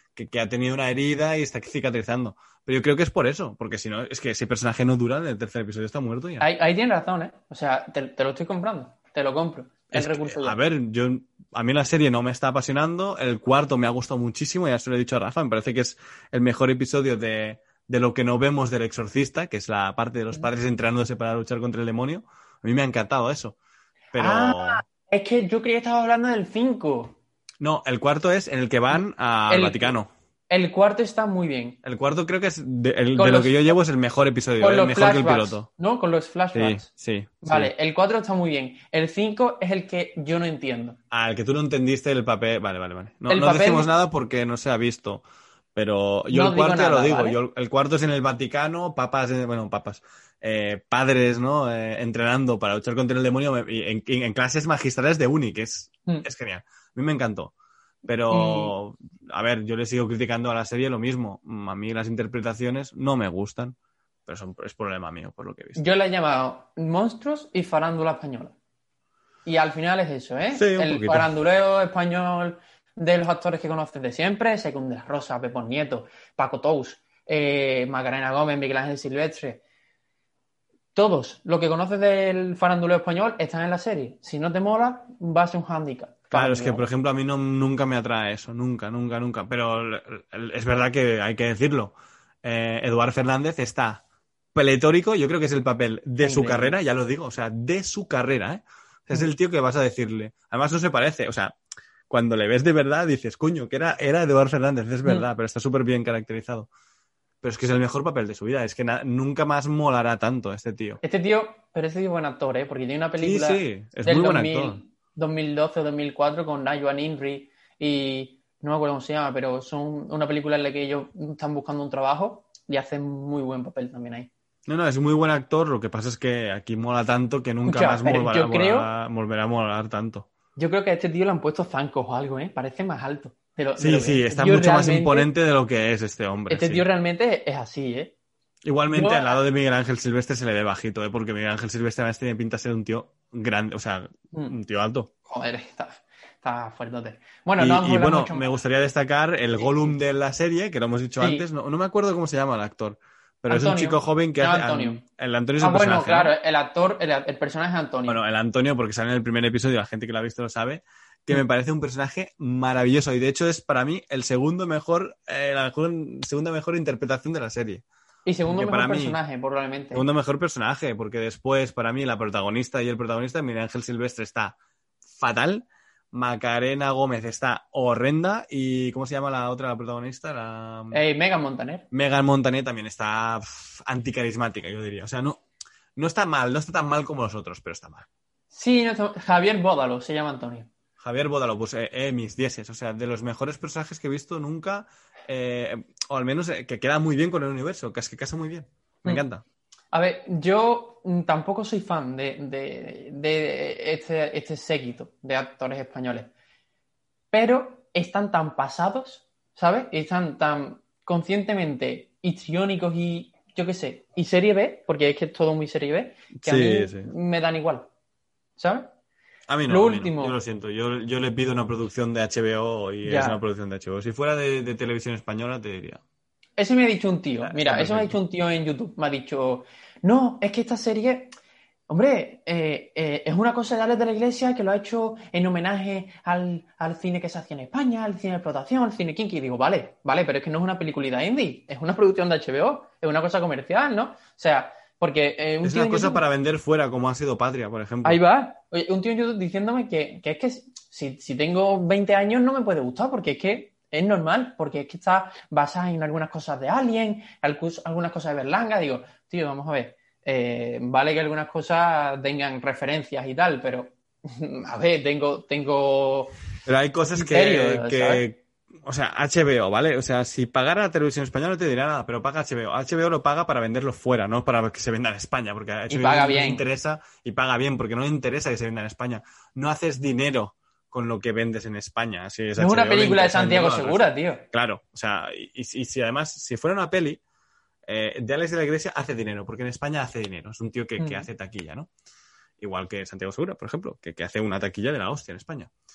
que, que ha tenido una herida y está cicatrizando. Pero yo creo que es por eso, porque si no, es que ese personaje no dura, en el tercer episodio está muerto ya. Ahí, ahí tienes razón, ¿eh? O sea, te, te lo estoy comprando, te lo compro. El Es que, recurso ya. a ver, yo a mí la serie no me está apasionando, el cuarto me ha gustado muchísimo, ya se lo he dicho a Rafa, me parece que es el mejor episodio de, de lo que no vemos del Exorcista, que es la parte de los padres entrenándose para luchar contra el demonio. A mí me ha encantado eso. Pero... Ah, es que yo creía que estabas hablando del cinco. No, el cuarto es en el que van al El- Vaticano. El cuarto está muy bien. El cuarto creo que es de, el- Con de los- lo que yo llevo es el mejor episodio, Con el los mejor que el flashbacks, piloto. ¿no? Con los Sí, flashbacks. sí. Vale, sí. el cuatro está muy bien. El cinco es el que yo no entiendo. Ah, el que tú no entendiste el papel. Vale, vale, vale. No, El no papel- decimos nada porque no se ha visto. Pero yo No el digo cuarto ya nada, lo digo. ¿vale? Yo, el cuarto es en el Vaticano, papas, eh, bueno, papas, eh, padres, ¿no? Eh, entrenando para luchar contra el demonio me- y en, en clases magistrales de uni, que es, Mm. es genial. A mí me encantó. Pero, a ver, yo le sigo criticando a la serie lo mismo. A mí las interpretaciones no me gustan, pero son, es problema mío, por lo que he visto. Yo le he llamado monstruos y farándula española. Y al final es eso, ¿eh? Sí, un el poquito. faranduleo español de los actores que conoces de siempre, Secund de la Rosa, Pepón Nieto, Paco Tous, eh, Macarena Gómez, Miguel Ángel Silvestre. Todos los que conoces del faranduleo español están en la serie. Si no te mola, va a ser un hándicap. Claro, es que, por ejemplo, a mí no, nunca me atrae eso, nunca, nunca, nunca. Pero el- el- es verdad que hay que decirlo. Eh, Eduard Fernández está pletórico, yo creo que es el papel de su Increíble. carrera, ya lo digo, o sea, de su carrera, ¿eh? O sea, es el tío que vas a decirle. Además, no se parece, o sea, cuando le ves de verdad dices, coño, que era, era Eduard Fernández, es verdad, pero está súper bien caracterizado. Pero es que es el mejor papel de su vida, es que na- nunca más molará tanto este tío. Este tío, pero este tío es buen actor, ¿eh? Porque tiene una película Sí, sí, es del muy buen dos mil, actor. dos mil doce o dos mil cuatro con Najwa Nimri y no me acuerdo cómo se llama, pero son una película en la que ellos están buscando un trabajo y hacen muy buen papel también ahí. No, no, es muy buen actor, lo que pasa es que aquí mola tanto que nunca Escucha, más pero volverá, yo creo- volverá- volverá a molar tanto. Yo creo que a este tío le han pueto zancos o algo, ¿eh? Parece más alto. de lo- de Sí, lo que sí, es. está Tío mucho más realmente- imponente de lo que es este hombre. Este sí. tío realmente es así, ¿eh? Igualmente, Yo- al lado de Miguel Ángel Silvestre se le ve bajito, ¿eh? Porque Miguel Ángel Silvestre además tiene pinta de ser un tío grande, o sea, Mm. un tío alto. Joder, está, está fuertote. Bueno, y no vamos a y hablar bueno, mucho me más. gustaría destacar el Gollum de la serie, que lo hemos dicho Sí. antes, no, no me acuerdo cómo se llama el actor, pero es Antonio. un chico joven que Se llama hace... Antonio. El Antonio es Ah, el bueno, personaje, claro, ¿no? el actor, el, el personaje es Antonio. Bueno, el Antonio, porque sale en el primer episodio, la gente que lo ha visto lo sabe, que me parece un personaje maravilloso y de hecho es para mí el segundo mejor, eh, la mejor, segunda mejor interpretación de la serie. y segundo que mejor para mí- personaje, probablemente. Segundo mejor personaje, porque después, para mí, la protagonista y el protagonista, Miguel Ángel Silvestre, está fatal. Macarena Gómez está horrenda. ¿Y cómo se llama la otra, la protagonista? La... Eh, Megan Montaner. Megan Montaner también está pff, anticarismática, yo diría. O sea, no, no está mal, no está tan mal como los otros, pero está mal. Sí, no, está- Javier Bódalo se llama Antonio. Javier Bódalo, pues eh, eh, mis dieces. O sea, de los mejores personajes que he visto nunca, eh, o al menos eh, que queda muy bien con el universo, que es que casa muy bien. Me Mm. encanta. A ver, yo mm, tampoco soy fan de, de- de este, este séquito de actores españoles, pero están tan pasados, ¿sabes? Están tan conscientemente histriónicos y, yo qué sé, y serie B, porque es que es todo muy serie B, que a Sí, mí sí. me dan igual, ¿sabes? A mí no, Lo a mí no. último. Yo lo siento. Yo, yo le pido una producción de H B O y Ya. es una producción de H B O. Si fuera de, de televisión española, te diría. Eso me ha dicho un tío. Ya, Mira, está eso me ha perfecto. dicho un tío en YouTube. Me ha dicho, no, es que esta serie, hombre, eh, eh, es una cosa de Alex de la Iglesia que lo ha hecho en homenaje al, al cine que se hacía en España, al cine de explotación, al cine kinky. Y digo, vale, vale, pero es que no es una peliculita indie, es una producción de H B O, es una cosa comercial, ¿no? O sea, porque eh, un Es tío una en cosa YouTube- para vender fuera, como ha sido Patria, por ejemplo. Ahí va. Oye, un tío en YouTube diciéndome que, que es que si, si tengo veinte años no me puede gustar, porque es que es normal, porque es que está basada en algunas cosas de Alien, alcus- algunas cosas de Berlanga. Digo, tío, vamos a ver. eh, vale que algunas cosas tengan referencias y tal, pero a ver, tengo, tengo Pero hay cosas que, criterio, que- ¿sabes? O sea, H B O, ¿vale? O sea, si pagara la televisión española no te diría nada, pero paga H B O. H B O lo paga para venderlo fuera, no para que se venda en España, porque a H B O paga no bien. le interesa y paga bien, porque no le interesa que se venda en España. No haces dinero con lo que vendes en España. Así es, no es una H B O le película de interesa Santiago venderlo al Segura, resto. tío. Claro, o sea, y, y si además, si fuera una peli, eh, de Alex de la Iglesia hace dinero, porque en España hace dinero. Es un tío que, que Mm. hace taquilla, ¿no? Igual que Santiago Segura, por ejemplo, que, que hace una taquilla de la hostia en España.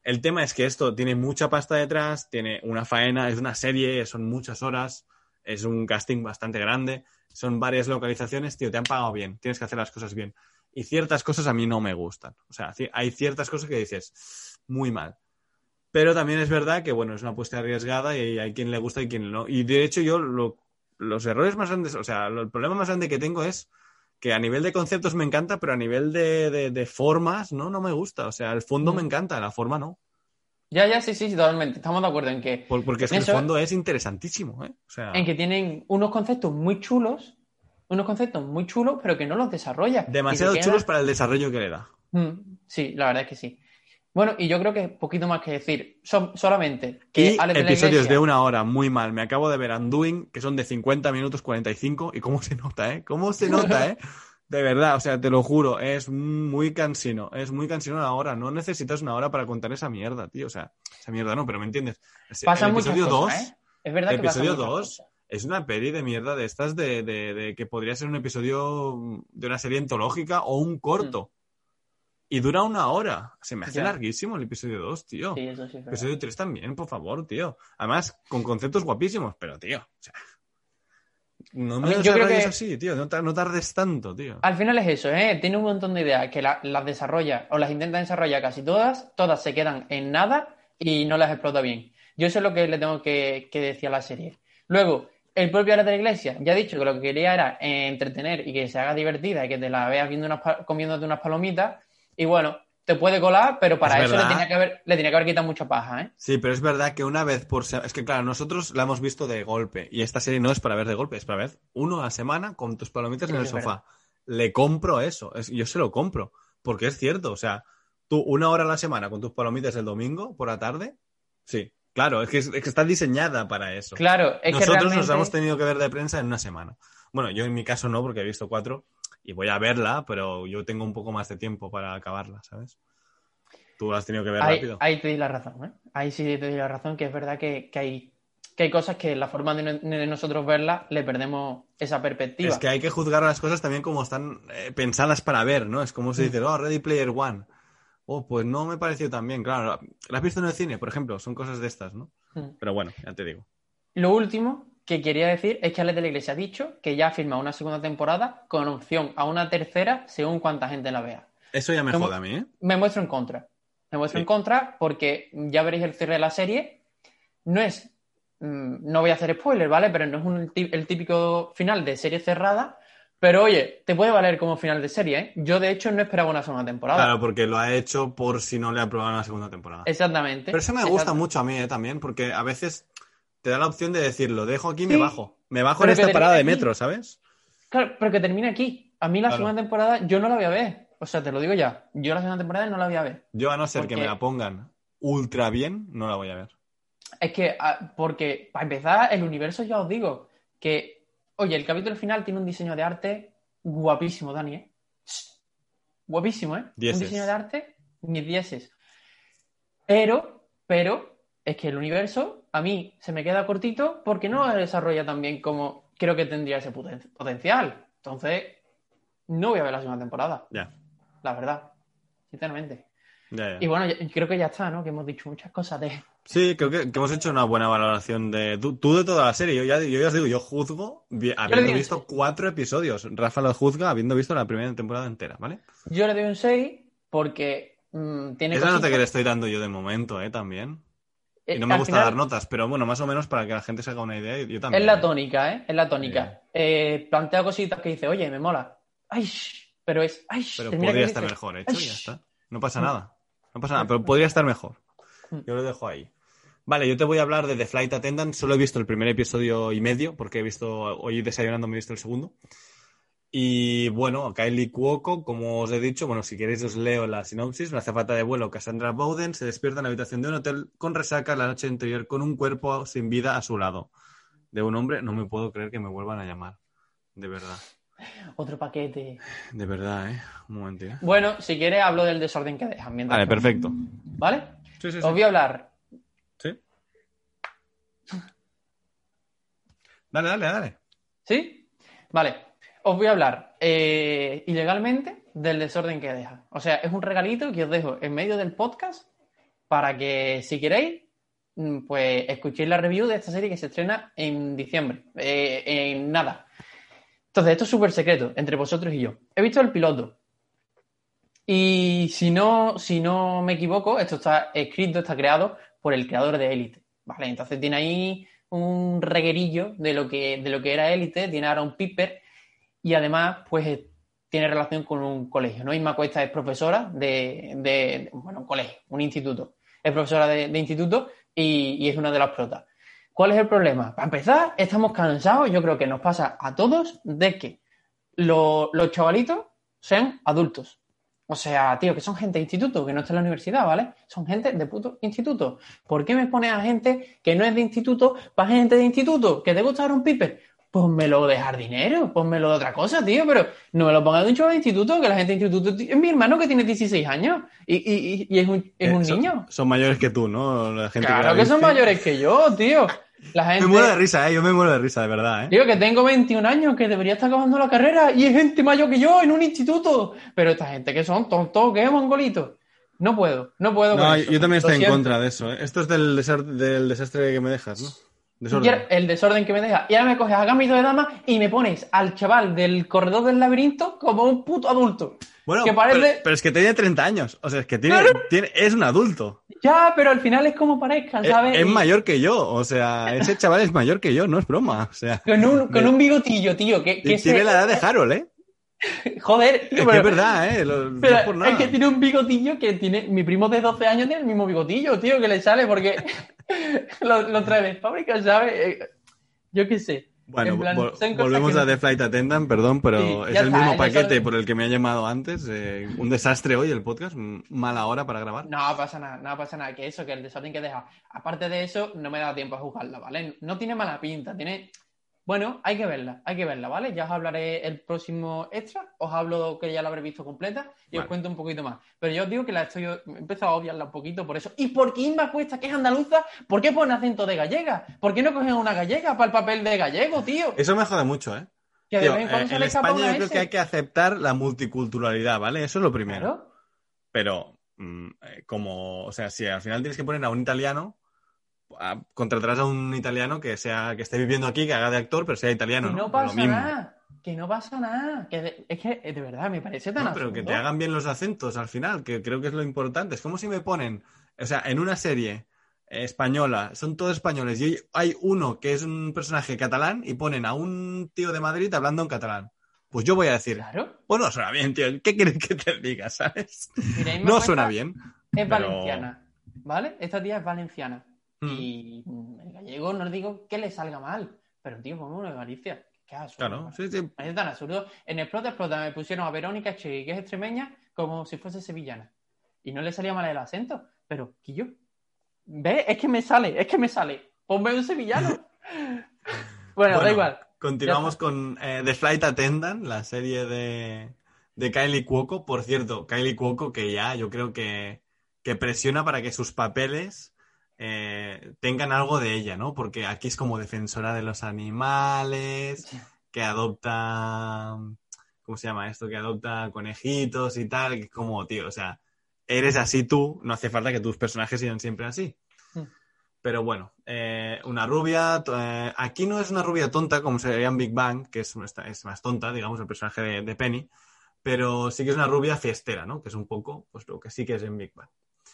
El tema es que esto tiene mucha pasta detrás, tiene una faena, es una serie, son muchas horas, es un casting bastante grande, son varias localizaciones, tío, te han pagado bien, tienes que hacer las cosas bien. Y ciertas cosas a mí no me gustan. O sea, hay ciertas cosas que dices, muy mal. Pero también es verdad que, bueno, es una apuesta arriesgada y hay quien le gusta y quien no. Y de hecho yo, lo, los errores más grandes, o sea, lo, el problema más grande que tengo es que a nivel de conceptos me encanta, pero a nivel de, de, de formas, no, no me gusta. O sea, el fondo mm. me encanta, la forma no. Ya, ya, sí, sí, totalmente. Estamos de acuerdo en que... Por, porque es que eso, el fondo es interesantísimo, ¿eh? O sea... En que tienen unos conceptos muy chulos, unos conceptos muy chulos, pero que no los desarrolla. Demasiado queda... chulos para el desarrollo que le da. Mm, sí, la verdad es que sí. Bueno, y yo creo que poquito más que decir. Son solamente que y Alex de la episodios Iglesia... de una hora, muy mal. Me acabo de ver Undoing, que son de cincuenta minutos, cuarenta y cinco, y cómo se nota, ¿eh? Cómo se nota, ¿eh? De verdad, o sea, te lo juro, es muy cansino, es muy cansino una hora. No necesitas una hora para contar esa mierda, tío. O sea, esa mierda no, pero me entiendes. Pasa el muchas episodio cosas, dos, ¿eh? Es verdad el que pasa episodio muchas dos cosas. Es una peli de mierda de estas de, de, de que podría ser un episodio de una serie antológica o un corto. Mm. Y dura una hora. Se me hace ya. larguísimo el episodio dos, tío. Sí, eso sí es el episodio tres también, por favor, tío. Además, con conceptos guapísimos, pero, tío, o sea... No me yo creo que así, tío. No, no tardes tanto, tío. Al final es eso, ¿eh? Tiene un montón de ideas que la, las desarrolla o las intenta desarrollar casi todas. Todas se quedan en nada y no las explota bien. Yo eso es lo que le tengo que, que decir a la serie. Luego, el propio Alex de la Iglesia ya ha dicho que lo que quería era eh, entretener y que se haga divertida y que te la veas viendo unas, comiéndote unas palomitas. Y bueno, te puede colar, pero para es eso le tenía, que haber, le tenía que haber quitado mucha paja, ¿eh? Sí, pero es verdad que una vez por semana... Es que claro, nosotros la hemos visto de golpe. Y esta serie no es para ver de golpe, es para ver uno a la semana con tus palomitas sí, en el sofá. Verdad. Le compro eso. Es, yo se lo compro. Porque es cierto, o sea, tú una hora a la semana con tus palomitas el domingo por la tarde, sí. Claro, es que, es, es que está diseñada para eso. Claro, es Nosotros que realmente... nos hemos tenido que ver de prensa en una semana. Bueno, yo en mi caso no, porque he visto cuatro y voy a verla, pero yo tengo un poco más de tiempo para acabarla, ¿sabes? Tú la has tenido que ver ahí, rápido. Ahí te di la razón, ¿eh? Ahí sí te di la razón, que es verdad que, que, hay, que hay cosas que la forma de, de nosotros verla le perdemos esa perspectiva. Es que hay que juzgar a las cosas también como están eh, pensadas para ver, ¿no? Es como se dice, oh, Ready Player One. Oh, pues no me pareció tan bien, claro. ¿La has visto en el cine, por ejemplo? Son cosas de estas, ¿no? Mm. Pero bueno, ya te digo. Lo último que quería decir es que Alex de la Iglesia ha dicho que ya ha firmado una segunda temporada con opción a una tercera según cuánta gente la vea. Eso ya me jode a mí, ¿eh? Me muestro en contra. Me muestro sí. en contra porque ya veréis el cierre de la serie. No es... Mmm, no voy a hacer spoiler, ¿vale? Pero no es un, el típico final de serie cerrada. Pero oye, te puede valer como final de serie, ¿eh? Yo, de hecho, no esperaba una segunda temporada. Claro, porque lo ha hecho por si no le aprobaron la segunda temporada. Exactamente. Pero eso me gusta mucho a mí, ¿eh? También, porque a veces te da la opción de decir, lo dejo aquí y sí. me bajo. Me bajo pero en esta parada de metro, aquí. ¿sabes? Claro, pero que termine aquí. A mí la claro. segunda temporada yo no la voy a ver. O sea, te lo digo ya. Yo la segunda temporada no la voy a ver. Yo, a no ser porque... que me la pongan ultra bien, no la voy a ver. Es que, porque, para empezar, el universo, ya os digo, que, oye, el capítulo final tiene un diseño de arte guapísimo, Dani, ¿eh? Guapísimo, ¿eh? Dieces. Un diseño de arte, mis dieces. Pero, pero, es que el universo, a mí, se me queda cortito porque no lo desarrolla tan bien como creo que tendría ese poten- potencial. Entonces, no voy a ver la segunda temporada. Ya. La verdad, sinceramente. Ya, ya. Y bueno, yo, creo que ya está, ¿no? Que hemos dicho muchas cosas de... Sí, creo que, que hemos hecho una buena valoración de... Tú, tú de toda la serie. Yo ya, yo ya os digo, yo juzgo vi, habiendo yo visto cuatro episodios. Rafa lo juzga habiendo visto la primera temporada entera, ¿vale? Yo le doy un seis porque mmm, tiene Esa cositas... nota que le estoy dando yo de momento, ¿eh? También. Y no me Al gusta final, dar notas, pero bueno, más o menos para que la gente se haga una idea. Yo también. Es la tónica, ¿eh? Es la tónica. Sí. Eh, plantea cositas que dice, oye, me mola. ¡Ay! Pero es... ¡Ay! Pero podría estar dice, mejor hecho y ya está. No pasa nada. No pasa nada, pero podría estar mejor. Yo lo dejo ahí. Vale, yo te voy a hablar de The Flight Attendant. Solo he visto el primer episodio y medio, porque he visto, hoy desayunando me he visto el segundo. Y bueno, Kylie Cuoco, como os he dicho, bueno, si queréis os leo la sinopsis. Una azafata de vuelo, Cassandra Bowden, se despierta en la habitación de un hotel con resaca la noche anterior con un cuerpo sin vida a su lado. De un hombre, no me puedo creer que me vuelvan a llamar. De verdad. Otro paquete. De verdad, ¿eh? Un momento, ¿eh? Bueno, si quieres hablo del desorden que dejan. Vale, que... perfecto. ¿Vale? Sí, sí, os sí. voy a hablar... ¿Sí? Dale, dale, dale. ¿Sí? Vale. Os voy a hablar eh, ilegalmente del desorden que deja. O sea, es un regalito que os dejo en medio del podcast para que, si queréis, pues escuchéis la review de esta serie que se estrena en diciembre. Eh, en nada. Entonces, esto es súper secreto entre vosotros y yo. He visto el piloto. Y si no, si no me equivoco, esto está escrito, está creado por el creador de Élite. ¿Vale? Entonces tiene ahí un reguerillo de lo que, de lo que era Élite, tiene ahora un Piper y además, pues, tiene relación con un colegio, ¿no? Isma Cuesta es profesora de, de bueno, un colegio, un instituto. Es profesora de, de instituto y, y es una de las protas. ¿Cuál es el problema? Para empezar, estamos cansados, yo creo que nos pasa a todos, de que lo, los chavalitos sean adultos. O sea, tío, que son gente de instituto, que no está en la universidad, ¿vale? Son gente de puto instituto. ¿Por qué me pones a gente que no es de instituto para gente de instituto? ¿Que te gusta dar un piper? Pónmelo de jardinero, pónmelo de otra cosa, tío, pero no me lo pongas de un chaval de instituto, que la gente de instituto... Es mi hermano que tiene dieciséis años y, y, y es un, es un eh, son, niño. Son mayores que tú, ¿no? La gente claro que, que son mayores que yo, tío. La gente... Me muero de risa, ¿eh? Yo me muero de risa, de verdad, ¿eh? Digo que tengo veintiún años, que debería estar acabando la carrera y es gente mayor que yo en un instituto. Pero esta gente que son tontos, que es mongolitos. No puedo, no puedo. No, eso. yo también estoy Lo en siento. contra de eso, ¿eh? Esto es del, desar- del desastre que me dejas, ¿no? Desorden. Y ahora- el desorden que me deja. Y ahora me coges a Gambito de Dama y me pones al chaval del corredor del laberinto como un puto adulto. Bueno, que parece... pero, pero es que tiene treinta años. O sea, es que tiene, tiene, es un adulto. Ya, pero al final es como parezcan, Es, ¿sabes? es Y- mayor que yo. O sea, ese chaval es mayor que yo, no es broma. O sea, Con un, con un bigotillo, tío. Que, que tiene se- la edad de Harold, ¿eh? Joder, tío, Es pero- que es verdad, ¿eh? Lo- no Pero es por nada. es que tiene un bigotillo que tiene... Mi primo de doce años tiene el mismo bigotillo, tío, que le sale porque lo, lo trae de fábrica, ¿sabes? Eh, Yo qué sé. Bueno, En plan, vol- son cosas volvemos que a no- The Flight Attendant, perdón, pero Sí, es ya el está, mismo el paquete desorden. por el que me ha llamado antes. eh, un desastre hoy el podcast, m- mala hora para grabar. No pasa nada, no pasa nada. Que eso, que el desorden que deja. Aparte de eso, no me da tiempo a jugarla, ¿vale? No tiene mala pinta, tiene... Bueno, hay que verla, hay que verla, ¿vale? Ya os hablaré el próximo extra, os hablo que ya la habré visto completa y os Vale. cuento un poquito más. Pero yo os digo que la estoy... He empezado a obviarla un poquito por eso. ¿Y por qué Inma Cuesta, que es andaluza, por qué pone acento de gallega? ¿Por qué no cogen una gallega para el papel de gallego, tío? Eso me jode mucho, ¿eh? Que de Tío, vez en cuando eh, se en le escapa España una yo creo ese. que hay que aceptar la multiculturalidad, ¿vale? Eso es lo primero. Claro. Pero, mm, eh, como, o sea, si al final tienes que poner a un italiano, a- contratarás a un italiano que sea que esté viviendo aquí, que haga de actor, pero sea italiano, Que ¿no? no Pues pasa lo mismo. nada. Que no pasa nada. Que de- es que, de verdad, me parece tan No, pero que absurdo. te hagan bien los acentos al final, que creo que es lo importante. Es como si me ponen, o sea, en una serie eh, española, son todos españoles, y hay- hay uno que es un personaje catalán y ponen a un tío de Madrid hablando en catalán. Pues yo voy a decir, Claro. pues no suena bien, tío. ¿Qué quieres que te diga, sabes? Mira, Inma No Cuesta suena bien. Es pero- valenciana, ¿vale? Esta tía es valenciana. Mm. Y mm, el gallego no os digo que le salga mal. Pero, tío, ponme uno de Galicia. Qué absurdo. Claro, sí, sí. Me parece tan absurdo. En Explota, Explota me pusieron a Verónica Echegui, que es extremeña, como si fuese sevillana. Y no le salía mal el acento. Pero, Quillo, ¿ves? Es que me sale, es que me sale. Ponme un sevillano. bueno, da igual. Continuamos Ya con eh, The Flight Attendant, la serie de, de Kylie Cuoco. Por cierto, Kylie Cuoco que ya yo creo que, que presiona para que sus papeles eh, tengan algo de ella, ¿no? Porque aquí es como defensora de los animales, que adopta... ¿Cómo se llama esto? Que adopta conejitos y tal. Que es como, tío, o sea, eres así tú, no hace falta que tus personajes sean siempre así. Mm. Pero bueno, eh, una rubia... to- eh, aquí no es una rubia tonta, como se veía en Big Bang, que es, es más tonta, digamos, el personaje de, de Penny. Pero sí que es una rubia fiestera, ¿no? Que es un poco pues lo que sí que es en Big Bang.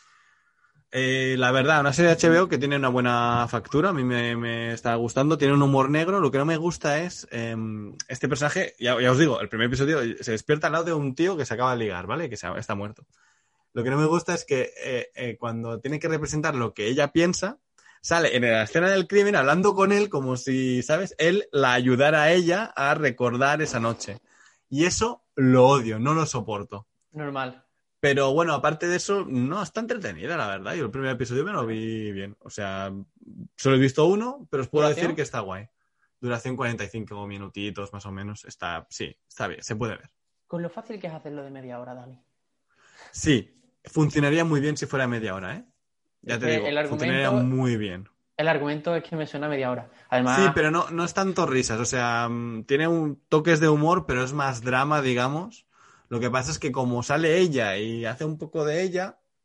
Eh, la verdad, una serie de H B O que tiene una buena factura, a mí me, me está gustando, tiene un humor negro, lo que no me gusta es eh, este personaje, ya, ya os digo, el primer episodio se despierta al lado de un tío que se acaba de ligar, ¿vale? Que se, está muerto. Lo que no me gusta es que eh, eh, cuando tiene que representar lo que ella piensa, sale en la escena del crimen hablando con él como si, ¿sabes? Él la ayudara a ella a recordar esa noche. Y eso lo odio, no lo soporto. Normal. Pero bueno, aparte de eso, no, está entretenida, la verdad. Yo el primer episodio me lo vi bien. O sea, solo he visto uno, pero os puedo ¿Duración? decir que está guay. Duración cuarenta y cinco minutitos, más o menos. Está, sí, está bien, se puede ver. Con lo fácil que es hacerlo de media hora, Dani. Sí, funcionaría muy bien si fuera media hora, ¿eh? Ya te Eh, digo, el argumento- funcionaría muy bien. El argumento es que me suena media hora. Además, Sí, pero no, no es tanto risas. O sea, mm, tiene un toques de humor, pero es más drama, digamos. Lo que pasa es que como sale ella y hace un poco de ella,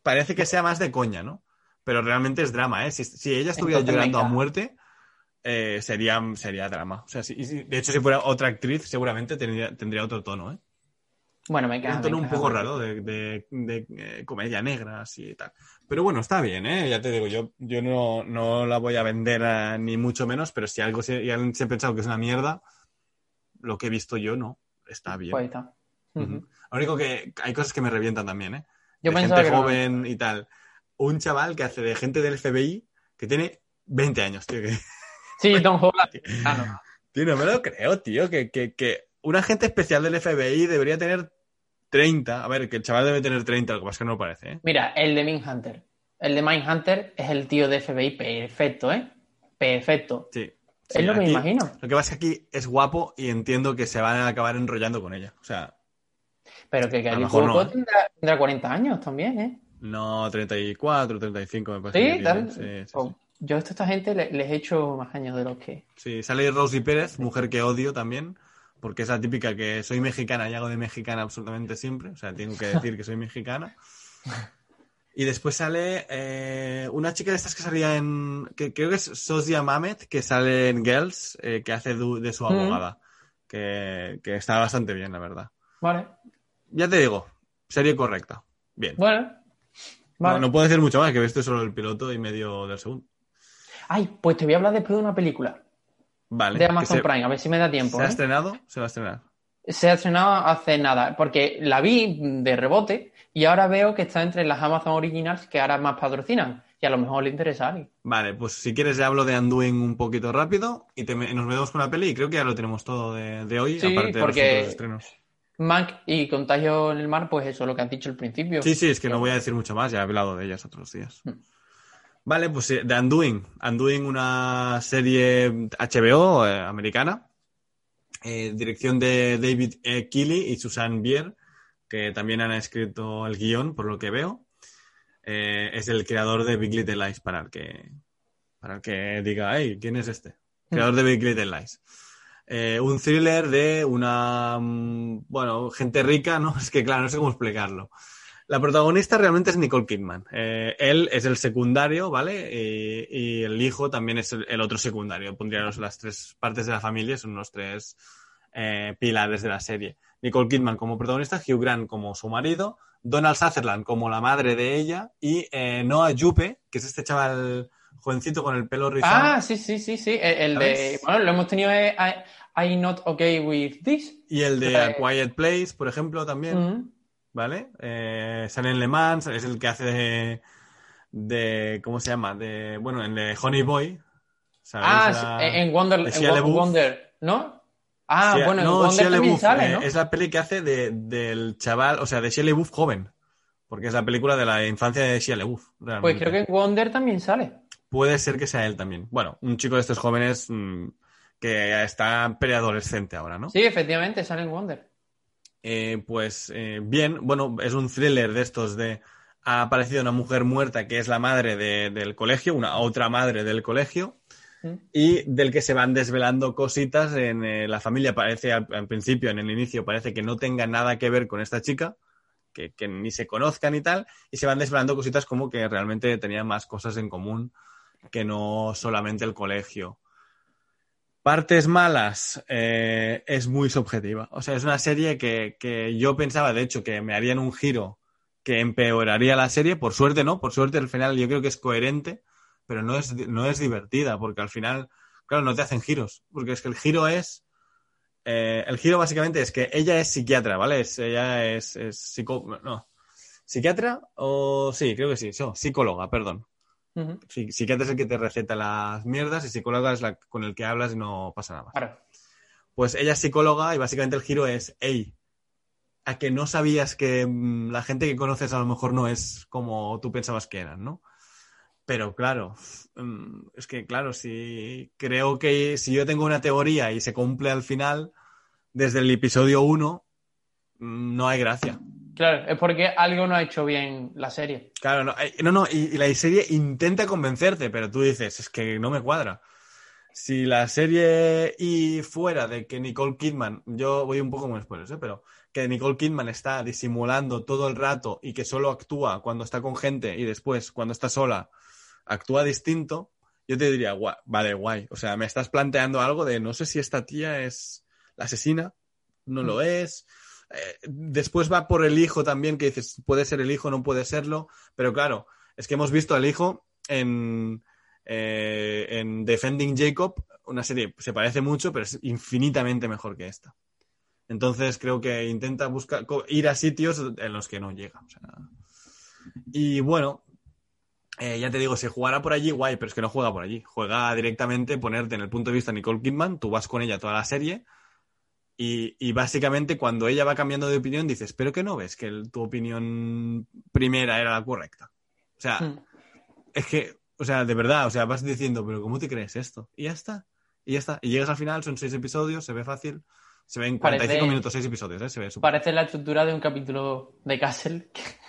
parece que sea más de coña, ¿no? Pero realmente es drama, ¿eh? Si, si ella estuviera Entonces, llorando venga. a muerte, eh, sería, sería drama. O sea, si, si- de hecho, si fuera otra actriz, seguramente tendría, tendría otro tono, ¿eh? Bueno, me encaja. Un tono me un encaja, poco porque- raro de, de- de, eh, comedia negra, así y tal. Pero bueno, está bien, ¿eh? Ya te digo, yo, yo no, no la voy a vender a- ni mucho menos, pero si algo se, y alguien se ha pensado que es una mierda, lo que he visto yo no, está bien. Pues ahí está. Ujú. Ujú. Lo único que hay cosas que me revientan también, ¿eh? Yo De pensaba gente que no. joven y tal. Un chaval que hace de gente del F B I que tiene veinte años, tío. Que... Sí, Tom Holland. Ah, no. Tío, no me lo creo, tío. Que, que, que un agente especial del F B I debería tener treinta. A ver, que el chaval debe tener treinta, lo que pasa es que no lo parece, ¿eh? Mira, el de Mindhunter. El de Mindhunter es el tío de F B I perfecto, ¿eh? Perfecto. Sí. Es lo que me aquí- imagino. Lo que pasa es que aquí es guapo y entiendo que se van a acabar enrollando con ella. O sea, Pero que A lo Gary mejor no, Cooper ¿eh? tendrá, tendrá cuarenta años también, ¿eh? no, treinta y cuatro, treinta y cinco me parece. que Sí, tiene. tal. Sí, sí, Oh, sí. yo a esta gente le- les he hecho más años de los que... Sí, sale Rosy Pérez, mujer que odio también, porque es la típica que soy mexicana y hago de mexicana absolutamente siempre, o sea, tengo que decir que soy mexicana. Y después sale eh, una chica de estas que salía en, que creo que es Sozia Mamet, que sale en Girls, eh, que hace du- de su abogada, que, que está bastante bien, la verdad. Vale. Ya te digo, serie correcta. Bien. Bueno. No, Vale. no puedo decir mucho más, que he visto solo el piloto y medio del segundo. Ay, pues te voy a hablar después de una película Vale. de que Amazon se- Prime, a ver si me da tiempo. ¿Se ha ¿eh? estrenado? Se va a estrenar. Se ha estrenado hace nada, porque la vi de rebote y ahora veo que está entre las Amazon Originals que ahora más patrocinan y a lo mejor le interesa a alguien. Vale, pues si quieres ya hablo de Undoing un poquito rápido y te me- nos metemos con la peli y creo que ya lo tenemos todo de, de hoy, Sí, aparte de porque- los otros estrenos. Mank y Contagio en el Mar, pues eso, lo que has dicho al principio. Sí, sí, es que no voy a decir mucho más, ya he hablado de ellas otros días. Mm. Vale, pues eh, de Undoing. Undoing, una serie H B O eh, americana, eh, dirección de David E. Keeley y Susan Bier, que también han escrito el guión, por lo que veo. Eh, es el creador de Big Little Lies, para el que, para el que diga, hey, ¿quién es este? Creador de Big Little Lies. Eh, un thriller de una, mm, bueno, gente rica, ¿no? Es que claro, no sé cómo explicarlo. La protagonista realmente es Nicole Kidman. Eh, él es el secundario, ¿vale? Y, y el hijo también es el, el otro secundario. Pondría los- las tres partes de la familia, son los tres eh, pilares de la serie. Nicole Kidman como protagonista, Hugh Grant como su marido, Donald Sutherland como la madre de ella y eh, Noah Jupe, que es este chaval jovencito con el pelo rizado. Ah, sí, sí, sí, sí. El, el de. ¿Sabes? Bueno, lo hemos tenido eh, I, I Not Okay With This. Y el de Eh, A Quiet Place, por ejemplo, también. Mm. ¿Vale? Eh, sale en Le Mans, es el que hace de, de ¿cómo se llama? De, bueno, en de Honey Boy. ¿sabéis? Ah, La- sí, en Wonder, de en Shia Wo- LaBeouf. Wonder, ¿no? Ah, Shia- bueno, en no, Wonder Shia también LaBeouf, sale, eh, ¿no? es la peli que hace de, del chaval, o sea, de Shia LaBeouf joven. Porque es la película de la infancia de Shia LaBeouf. Pues realmente. creo que en Wonder también sale. Puede ser que sea él también. Bueno, un chico de estos jóvenes mm, que está preadolescente ahora, ¿no? Sí, efectivamente, sale en Wonder. Eh, pues eh, bien, bueno, es un thriller de estos de... Ha aparecido una mujer muerta que es la madre de- del colegio, una otra madre del colegio, Mm. y del que se van desvelando cositas en eh, la familia. Parece, al, al principio, en el inicio, parece que no tenga nada que ver con esta chica, que, que ni se conozcan y tal, y se van desvelando cositas como que realmente tenían más cosas en común que no solamente el colegio. Partes malas, eh, es muy subjetiva. O sea, es una serie que, que yo pensaba, de hecho, que me harían un giro que empeoraría la serie. Por suerte no, por suerte al final yo creo que es coherente, pero no es, no es divertida, porque al final, claro, no te hacen giros. Porque es que el giro es... eh, el giro básicamente es que ella es psiquiatra, ¿vale? Es, ella es, es psico... No. ¿Psiquiatra? O sí, creo que sí. No, psicóloga, perdón. Ujú. Sí, psiquiatra es el que te receta las mierdas y psicóloga es la con el que hablas y no pasa nada más. Claro. Pues ella es psicóloga y básicamente el giro es, hey, a que no sabías que mm, la gente que conoces a lo mejor no es como tú pensabas que eran, ¿no? Pero claro, mm, es que claro, si creo que si yo tengo una teoría y se cumple al final, desde el episodio uno, mm, no hay gracia. Claro, es porque algo no ha hecho bien la serie. Claro, no, eh, no, no, y, y la serie intenta convencerte, pero tú dices, es que no me cuadra. Si la serie y fuera de que Nicole Kidman, yo voy un poco con spoilers, ¿eh? Pero que Nicole Kidman está disimulando todo el rato y que solo actúa cuando está con gente y después, cuando está sola, actúa distinto, yo te diría, guay, vale, guay. O sea, me estás planteando algo de no sé si esta tía es la asesina, no lo es. Eh, después va por el hijo también, que dices, puede ser el hijo, no puede serlo. Pero claro, es que hemos visto al hijo en, eh, en Defending Jacob, una serie se parece mucho, pero es infinitamente mejor que esta. Entonces creo que intenta buscar ir a sitios en los que no llega. O sea, y bueno, eh, ya te digo, si jugara por allí, guay, pero es que no juega por allí. Juega directamente, ponerte en el punto de vista de Nicole Kidman, tú vas con ella toda la serie y, y básicamente cuando ella va cambiando de opinión dices, pero que no ves que el, tu opinión primera era la correcta. O sea, mm. es que, o sea, de verdad, o sea, vas diciendo, pero ¿cómo te crees esto? Y ya está, y ya está. Y llegas al final, son seis episodios, se ve fácil. Se ven cuarenta y cinco parece, minutos, seis episodios, ¿eh? Se ve súper. Parece la estructura de un capítulo de Castle.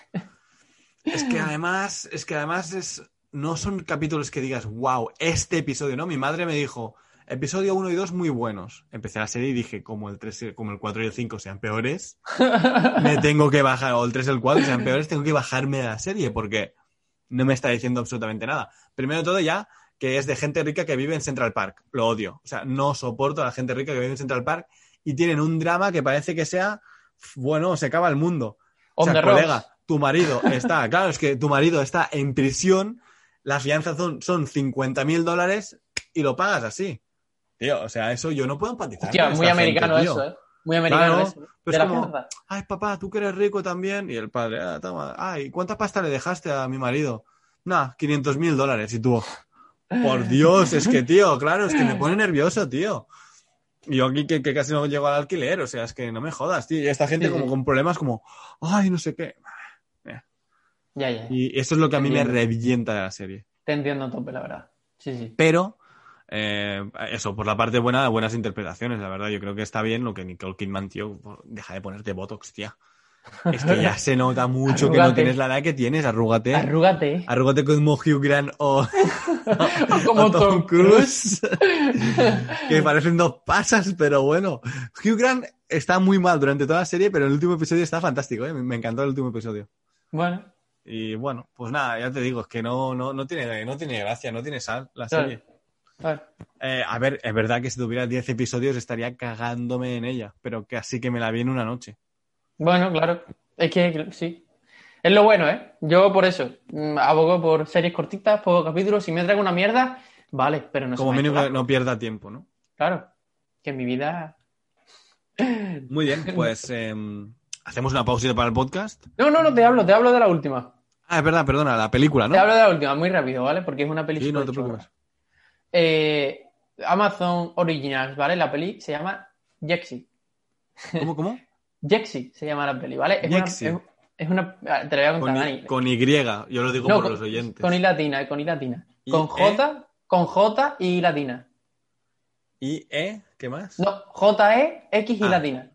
Es que además, es que además es, no son capítulos que digas, wow, este episodio, ¿no? Mi madre me dijo, episodio uno y dos muy buenos. Empecé la serie y dije, como el tres, como el cuatro y el cinco sean peores, me tengo que bajar, o el tres y el cuatro sean peores, tengo que bajarme de la serie, porque no me está diciendo absolutamente nada. Primero de todo ya, que es de gente rica que vive en Central Park. Lo odio. O sea, no soporto a la gente rica que vive en Central Park y tienen un drama que parece que sea, bueno, se acaba el mundo. O sea, colega, tu marido está, claro, es que tu marido está en prisión, la fianza son, son cincuenta mil dólares y lo pagas así. Tío, o sea, eso yo no puedo empatizar. Hostia, muy americano gente, eso, ¿eh? Muy americano claro, eso. Pues como, ay, papá, tú que eres rico también. Y el padre, ah, toma, ay, ¿cuánta pasta le dejaste a mi marido? Nah, quinientos mil dólares. Y tú, por Dios, es que, tío, claro, es que me pone nervioso, tío. Y yo aquí que, que casi no llego al alquiler, o sea, es que no me jodas, tío. Y esta gente sí, como sí. con problemas como, ay, no sé qué. Ya, ya. Y eso es lo que a mí me revienta de la serie. Te entiendo a tope, la verdad. Sí, sí. Pero, eh, eso, por la parte buena, buenas interpretaciones, la verdad. Yo creo que está bien lo que Nicole Kidman, tío, deja de ponerte Botox, tía. Es que ya se nota mucho arrúgate. Que no tienes la edad que tienes, arrúgate. Arrúgate. Arrúgate como Hugh Grant o, o como o Tom Cruise. Que parecen dos pasas, pero bueno. Hugh Grant está muy mal durante toda la serie, pero el último episodio está fantástico, ¿eh? Me encantó el último episodio. Bueno. Y bueno, pues nada, ya te digo, es que no, no, no, tiene, no tiene gracia, no tiene sal la serie. Claro. Eh, a ver, es verdad que si tuviera diez episodios estaría cagándome en ella, pero que así que me la vi en una noche. Bueno, claro. Es que sí. Es lo bueno, ¿eh? Yo por eso mmm, abogo por series cortitas, pocos capítulos. Si me traigo una mierda, vale, pero no como mínimo que no pierda tiempo, ¿no? Claro. Que en mi vida... Muy bien, pues eh, hacemos una pausita para el podcast. No, no, no, te hablo, te hablo de la última. Ah, es verdad, perdona, la película, ¿no? Te hablo de la última, muy rápido, ¿vale? Porque es una peli sí, no te preocupes. Eh, Amazon Originals, ¿vale? La peli se llama Jexi. ¿Cómo, cómo? Jexi se llama la peli, ¿vale? Es Jexi. una, es, es una... Te la voy a contar, con, y, con Y, yo lo digo no, por con, los oyentes. Con I latina, con I latina. ¿Y con J, e? con J y I latina. ¿Y E? ¿Qué más? No, J, E, X y ah. latina.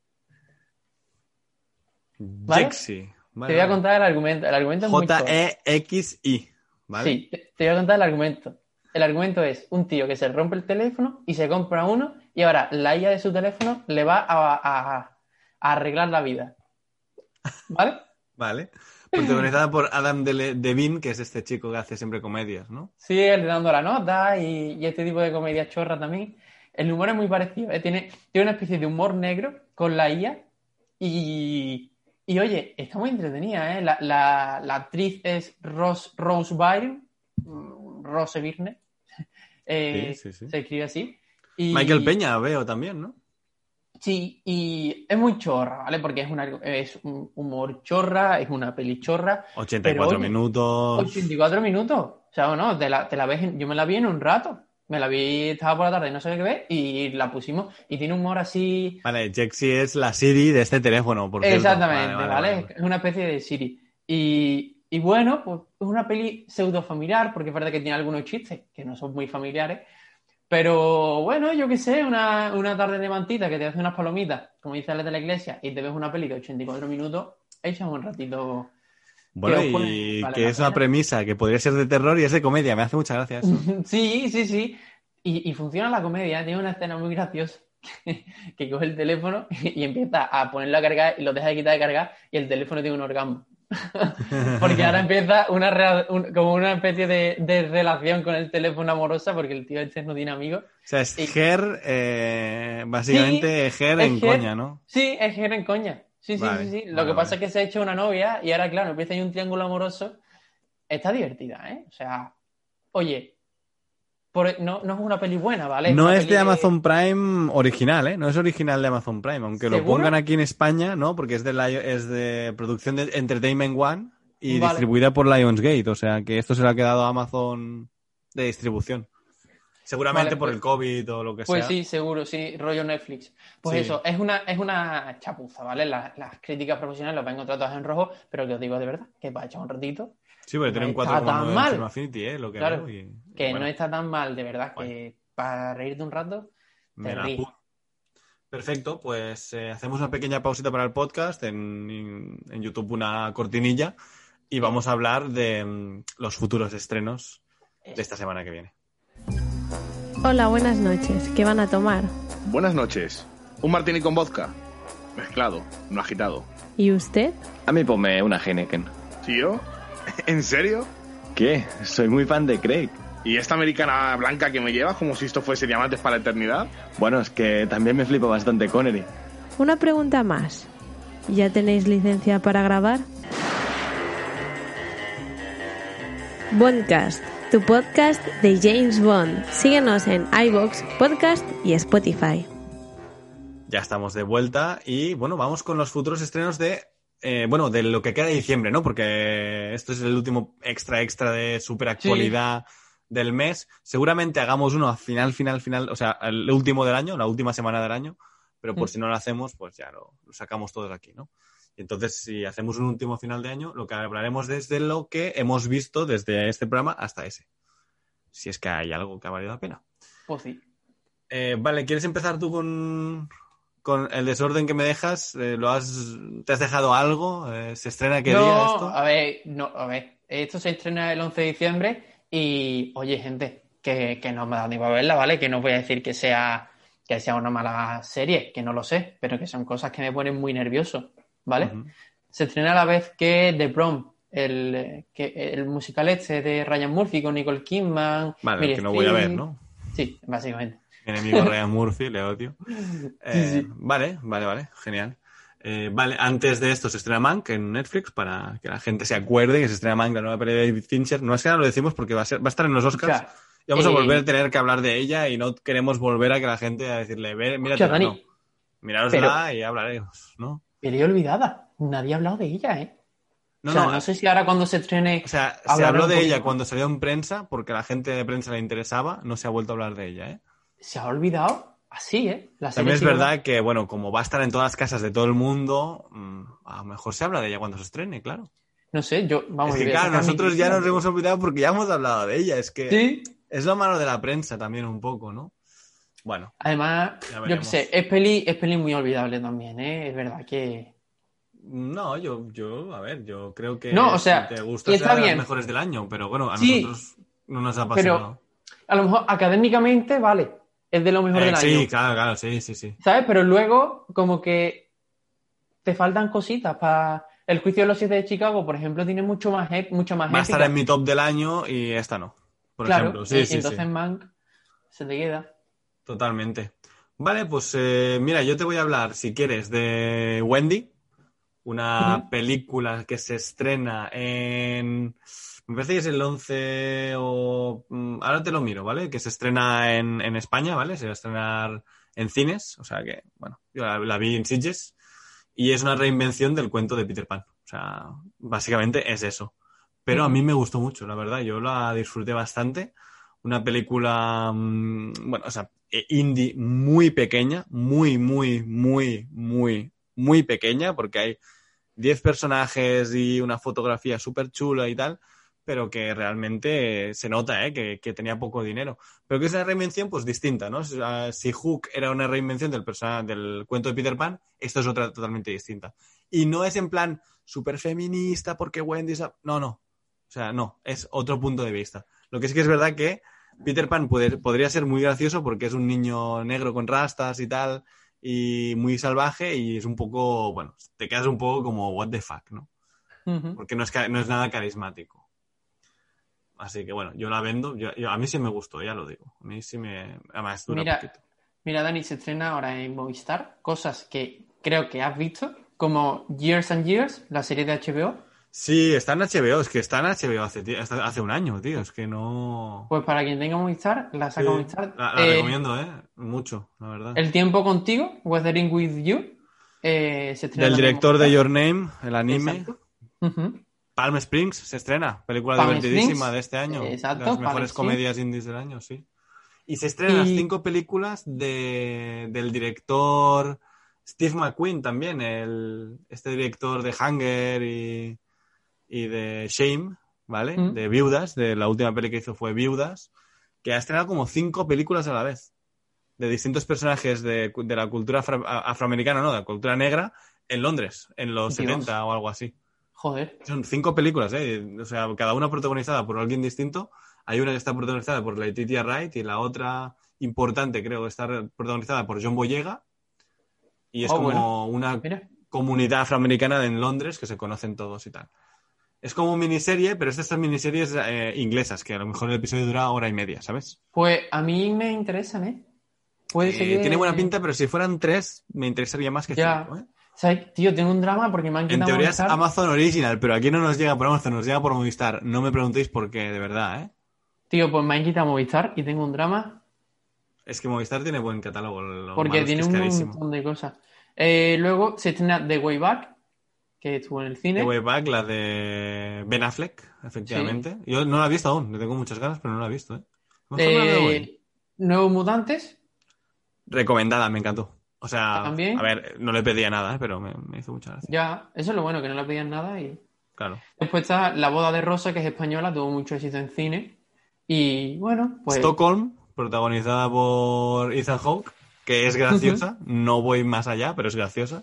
¿Vale? Jexi. Vale, te voy a contar el argumento. El argumento es J E X I, ¿vale? Sí, te, te voy a contar el argumento. El argumento es un tío que se rompe el teléfono y se compra uno y ahora la I A de su teléfono le va a, a, a arreglar la vida. ¿Vale? Vale. Protagonizada por Adam Devine, que es este chico que hace siempre comedias, ¿no? Sí, él dando la nota y, y este tipo de comedias chorra también. El humor es muy parecido, ¿eh? Tiene, tiene una especie de humor negro con la I A y... Y oye, está muy entretenida, ¿eh? La, la, la actriz es Rose, Rose Byrne, Rose Byrne, eh, sí, sí, sí. Se escribe así. Y, Michael Peña veo también, ¿no? Sí, y es muy chorra, ¿vale? Porque es, una, es un humor chorra, es una peli chorra. ochenta y cuatro pero, oye, minutos. ochenta y cuatro minutos. O sea, no, te la, te la ves, en, yo me la vi en un rato. Me la vi, estaba por la tarde, no sé qué ver, y la pusimos, y tiene un humor así... Vale, Jexi es la Siri de este teléfono, por cierto. Exactamente, vale, vale, ¿vale? Vale. Es una especie de Siri. Y, y bueno, pues es una peli pseudo familiar, porque es verdad que tiene algunos chistes que no son muy familiares, pero bueno, yo qué sé, una, una tarde de mantita que te hace unas palomitas, como dice la de la iglesia, y te ves una peli de ochenta y cuatro minutos, echas un ratito... Bueno, y pone, vale, que es una premisa que podría ser de terror y es de comedia. Me hace mucha gracia eso. Sí, sí, sí. Y, y funciona la comedia. Tiene una escena muy graciosa que coge el teléfono y empieza a ponerlo a cargar y lo deja de quitar de cargar y el teléfono tiene un orgasmo. Porque ahora empieza una rea- un- como una especie de, de relación con el teléfono amorosa porque el tío este no tiene amigos. O sea, es Y- Ger, eh, básicamente Sí, Ger es en Ger. coña, ¿no? Sí, es Ger en coña. Sí, sí, Vale, sí, sí. Lo vale, que pasa vale. es que se ha hecho una novia y ahora, claro, empieza ahí un triángulo amoroso. Está divertida, ¿eh? O sea, oye, por- no, no es una peli buena, ¿vale? No una es peli de Amazon Prime original, ¿eh? No es original de Amazon Prime, aunque lo ¿Seguro? pongan aquí en España, ¿no? Porque es de, Lion- es de producción de Entertainment One y Vale. distribuida por Lionsgate, o sea que esto se le ha quedado a Amazon de distribución. Seguramente Vale, por pues- el COVID o lo que Pues sea. sí, seguro, sí, rollo Netflix. Pues Sí. eso, es una, es una chapuza, ¿vale? Las, las críticas profesionales las van a encontrar todas en rojo, pero que os digo de verdad, que para echar un ratito, Sí, porque tiene un no está cuatro coma nueve tan en mal. Film Affinity, ¿eh? Lo que Claro, veo y- y que bueno, no está tan mal, de verdad, que para reírte un rato, me te la ríes. pu- Perfecto, pues eh, hacemos una pequeña pausita para el podcast, en, en- en YouTube una cortinilla y vamos a hablar de mm, los futuros estrenos de esta semana que viene. Hola, buenas noches. ¿Qué van a tomar? Buenas noches. Un martini con vodka. Mezclado, no agitado. ¿Y usted? A mí ponme una Heineken. ¿Tío? ¿En serio? ¿Qué? Soy muy fan de Craig. ¿Y esta americana blanca que me llevas como si esto fuese Diamantes para la Eternidad? Bueno, es que también me flipa bastante Connery. Una pregunta más. ¿Ya tenéis licencia para grabar? Bondcast, tu podcast de James Bond. Síguenos en iVoox, Podcast y Spotify. Ya estamos de vuelta y bueno, vamos con los futuros estrenos de, eh, bueno, de lo que queda de diciembre, ¿no? Porque esto es el último extra extra de super actualidad del mes. Seguramente hagamos uno a final, final, final, o sea, el último del año, la última semana del año, pero por Mm. si no lo hacemos, pues ya lo, lo sacamos todos aquí, ¿no? Y entonces, si hacemos un último final de año, lo que hablaremos desde lo que hemos visto desde este programa hasta ese. Si es que hay algo que ha valido la pena. Pues sí. Eh, vale, ¿quieres empezar tú con, con el desorden que me dejas? Eh, ¿lo has, ¿Te has dejado algo? Eh, ¿Se estrena qué no, día esto? a ver, no, a ver, esto se estrena el once de diciembre y, oye, gente, que, que no me da ni para verla, ¿vale? Que no voy a decir que sea, que sea una mala serie, que no lo sé, pero que son cosas que me ponen muy nervioso, ¿vale? Ujú. Se estrena a la vez que The Prom, el, eh, que, el musical este de Ryan Murphy con Nicole Kidman. Vale, Meryl que no voy a ver, Streep. ¿no? Sí, básicamente. Mi enemigo Ryan Murphy, le odio. Eh, Sí, sí. Vale, vale, vale, genial. Eh, vale, antes de esto se estrena Mank en Netflix para que la gente se acuerde que se estrena Mank, la nueva peli de David Fincher. No es que ahora lo decimos porque va a, ser, va a estar en los Oscars Claro. y vamos a Eh, volver a tener que hablar de ella y no queremos volver a que la gente a decirle, ve, mírate, Hostia, Dani, no. Mirárosla y hablaremos, ¿no? Peli olvidada. Nadie ha hablado de ella, ¿eh? No, o sea, no, no sé si ahora cuando se estrene... O sea, se hablarán habló un de poquito ella más. cuando salió en prensa porque a la gente de prensa le interesaba, no se ha vuelto a hablar de ella, ¿eh? Se ha olvidado así, ¿eh? La serie También es sigue- verdad que, bueno, como va a estar en todas las casas de todo el mundo, mmm, a lo mejor se habla de ella cuando se estrene, claro. No sé, yo... Vamos, es que, yo voy a claro, sacar mi nosotros ya crítica. nos hemos olvidado porque ya hemos hablado de ella. Es que Sí. es lo malo de la prensa también un poco, ¿no? Bueno, Además, Ya yo qué veremos. sé, es peli, es peli muy olvidable también, ¿eh? Es verdad que... no, yo, yo, a ver, yo creo que No, o sea, si te gusta y será está de las bien. mejores del año, pero bueno, a Sí, nosotros no nos ha apasionado. pero a lo mejor académicamente, vale, es de lo mejor Eh, del sí, año, claro, claro, sí, sí, sí. ¿sabes? Pero luego, como que te faltan cositas para... El juicio de los siete de Chicago, por ejemplo, tiene mucho más, ep- mucho más Va a estar épica. en mi top del año y esta no, por Claro, ejemplo. Sí, y sí, entonces sí. Mank se te queda. Totalmente. Vale, pues eh, mira, yo te voy a hablar, si quieres, de Wendy, una Ujú. película que se estrena en... Me parece que es el once o... mm, Ahora te lo miro, ¿vale? Que se estrena en, en España, ¿vale? Se va a estrenar en cines, o sea que, bueno, yo la, la vi en Sitges y es una reinvención del cuento de Peter Pan. O sea, básicamente es eso. Pero a mí me gustó mucho, la verdad, yo la disfruté bastante. Una película, mmm, bueno, o sea, indie muy pequeña, muy, muy, muy, muy, muy pequeña, porque hay diez personajes y una fotografía súper chula y tal, pero que realmente se nota, ¿eh? que, que tenía poco dinero. Pero que es una reinvención, pues, distinta, ¿no? Si Hook era una reinvención del, persona, del cuento de Peter Pan, esto es otra totalmente distinta. Y no es en plan súper feminista porque Wendy... Es... No, no. O sea, no. Es otro punto de vista. Lo que sí que es verdad que Peter Pan puede, podría ser muy gracioso porque es un niño negro con rastas y tal, y muy salvaje, y es un poco, bueno, te quedas un poco como what the fuck, ¿no? Ujú. Porque no es, no es nada carismático. Así que bueno, yo la vendo. Yo, yo- a mí sí me gustó, ya lo digo. A mí sí me... Además, dura Mira, poquito. mira, Dani, se estrena ahora en Movistar cosas que creo que has visto, como Years and Years, la serie de H B O. Sí, está en H B O. Es que está en H B O hace, ti- hasta- hace un año, tío. Es que no... Pues para quien tenga Movistar, la saca Sí, Movistar. la, la Eh, recomiendo, ¿eh? Mucho, la verdad. El tiempo contigo, Weathering with You, eh, se estrena Del también en director de Movistar. Your Name, el anime. Exacto. Ujú. Palm Springs se estrena. Película Palm divertidísima Springs, de este año. exacto, Las Palm mejores Springs. comedias indies del año, sí. Y se estrenan las Y- cinco películas de, del director Steve McQueen también, el, este director de Hunger y, y de Shame, ¿vale? Mm. De Viudas, de la última peli que hizo fue Viudas, que ha estrenado como cinco películas a la vez, de distintos personajes de, de la cultura afro- afroamericana, no, de la cultura negra, en Londres, en los Dios. setenta o algo así. Joder. Son cinco películas, ¿eh? O sea, cada una protagonizada por alguien distinto. Hay una que está protagonizada por Letitia Wright y la otra importante, creo, que está protagonizada por John Boyega. Y es Oh, como bueno. una Mira. comunidad afroamericana en Londres que se conocen todos y tal. Es como miniserie, pero es de estas miniseries eh, inglesas, que a lo mejor el episodio dura hora y media, ¿sabes? Pues a mí me interesan, ¿eh? Puede ser Eh, que- Tiene buena pinta, pero si fueran tres, me interesaría más que Ya. cinco, ¿eh? ¿Sabes? Tío, tengo un drama porque me han En quitado teoría es Movistar. Amazon Original, pero aquí no nos llega por Amazon, nos llega por Movistar. No me preguntéis por qué, de verdad, ¿eh? Tío, pues me han quitado Movistar y tengo un drama Es que Movistar tiene buen catálogo. Lo porque malo es que tiene es un carísimo. montón de cosas. Eh, luego se estrena The Way Back, que estuvo en el cine. The Way Back, la de Ben Affleck, efectivamente. Yo no la he visto aún, le tengo muchas ganas, pero no la he visto, ¿eh? A lo mejor me la veo hoy. Eh, Nuevos Mutantes, Recomendada, me encantó. O sea, ¿También? a ver, no le pedía nada, ¿eh? Pero me, me hizo mucha gracia. ya, eso es lo bueno, que no le pedían nada. Y Claro. después está La Boda de Rosa, que es española, tuvo mucho éxito en cine. Y bueno, pues Stockholm, protagonizada por Ethan Hawke, que es graciosa. No voy más allá, pero es graciosa.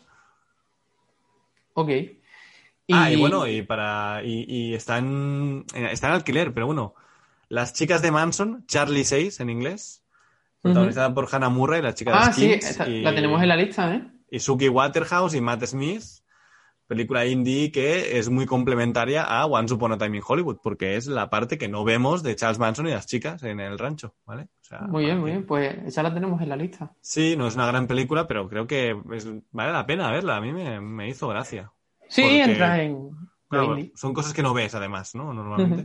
ok. Ah, y bueno, y para y, y está, en, está en alquiler, pero bueno. Las chicas de Manson, Charlie seis en inglés, protagonizada por Hannah Murray, la chica de Ah, sí, Skins, esa- y, la tenemos en la lista, ¿eh? y Suki Waterhouse y Matt Smith, película indie que es muy complementaria a Once Upon a Time in Hollywood, porque es la parte que no vemos de Charles Manson y las chicas en el rancho, ¿vale? O sea, Muy bien, muy bien, pues esa la tenemos en la lista. sí, no es una gran película, pero creo que es- vale la pena verla, a mí me, me hizo gracia. Sí, Porque, entra en claro, indie. son cosas que no ves, además, ¿no? Normalmente.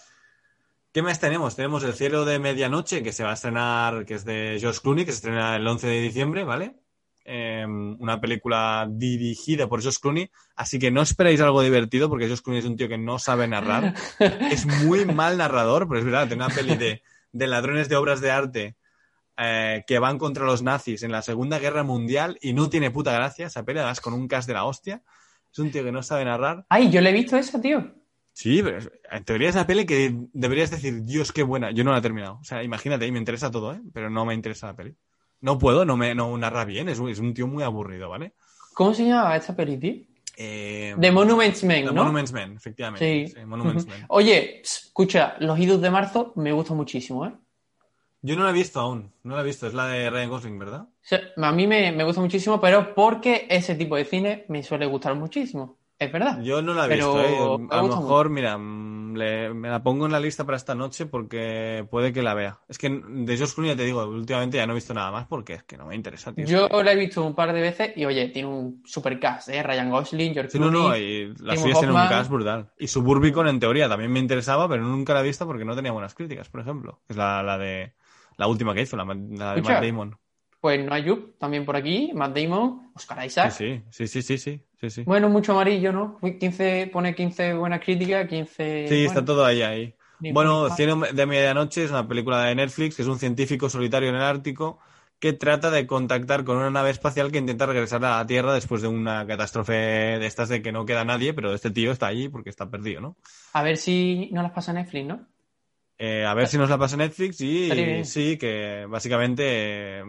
¿Qué más tenemos? Tenemos El cielo de medianoche, que se va a estrenar, que es de George Clooney, que se estrena el once de diciembre, ¿vale? Eh, una película dirigida por George Clooney, así que no esperéis algo divertido, porque George Clooney es un tío que no sabe narrar. Es muy mal narrador, pero es verdad, tiene una peli de, de ladrones de obras de arte eh, que van contra los nazis en la Segunda Guerra Mundial y no tiene puta gracia esa peli, además con un cast de la hostia. Es un tío que no sabe narrar. Ay, yo le he visto esa, tío. Sí, pero es- en teoría es la peli que deberías decir, Dios, qué buena. Yo no la he terminado. O sea, imagínate, y me interesa todo, ¿eh? Pero no me interesa la peli. No puedo, no me no narra bien. Es un, es un tío muy aburrido, ¿vale? ¿Cómo se llamaba esta peli, tío? Eh, The Monuments Men, The ¿no? Monuments Men, efectivamente. Sí. Sí, Monuments Ujú. Men. Oye, pss, escucha, Los Idos de Marzo me gusta muchísimo, ¿eh? Yo no la he visto aún. No la he visto. Es la de Ryan Gosling, ¿verdad? O sea, a mí me, me gusta muchísimo, pero porque ese tipo de cine me suele gustar muchísimo. Es verdad. Yo no la he Pero visto, ¿eh? me A lo gusta mejor, mira, mm, le- me la pongo en la lista para esta noche porque puede que la vea. Es que de George Clooney ya te digo, últimamente ya no he visto nada más porque es que no me interesa, tío. Yo la he visto un par de veces y, oye, tiene un super cast, ¿eh? Ryan Gosling, George Sí, no, Clooney, no, y las Timo suyas tienen un Hoffman. cast brutal. Y Suburbicon, en teoría, también me interesaba, pero nunca la he visto porque no tenía buenas críticas, por ejemplo. Es la, la de la última que hizo, la, la de Escucha. Matt Damon. Pues no Ayub, también por aquí, Matt Damon, Oscar Isaac. Sí, sí, sí, sí, sí, sí, sí. Bueno, mucho amarillo, ¿no? quince, pone quince buenas críticas, quince... Sí, está bueno, todo ahí, ahí. ni Bueno, por ni Cielo de Medianoche es una película de Netflix, que es un científico solitario en el Ártico que trata de contactar con una nave espacial que intenta regresar a la Tierra después de una catástrofe de estas de que no queda nadie, pero este tío está allí porque está perdido, ¿no? A ver si no las pasa Netflix, ¿no? Eh, a ver si nos la pasa Netflix y Estaría bien. sí, que básicamente eh,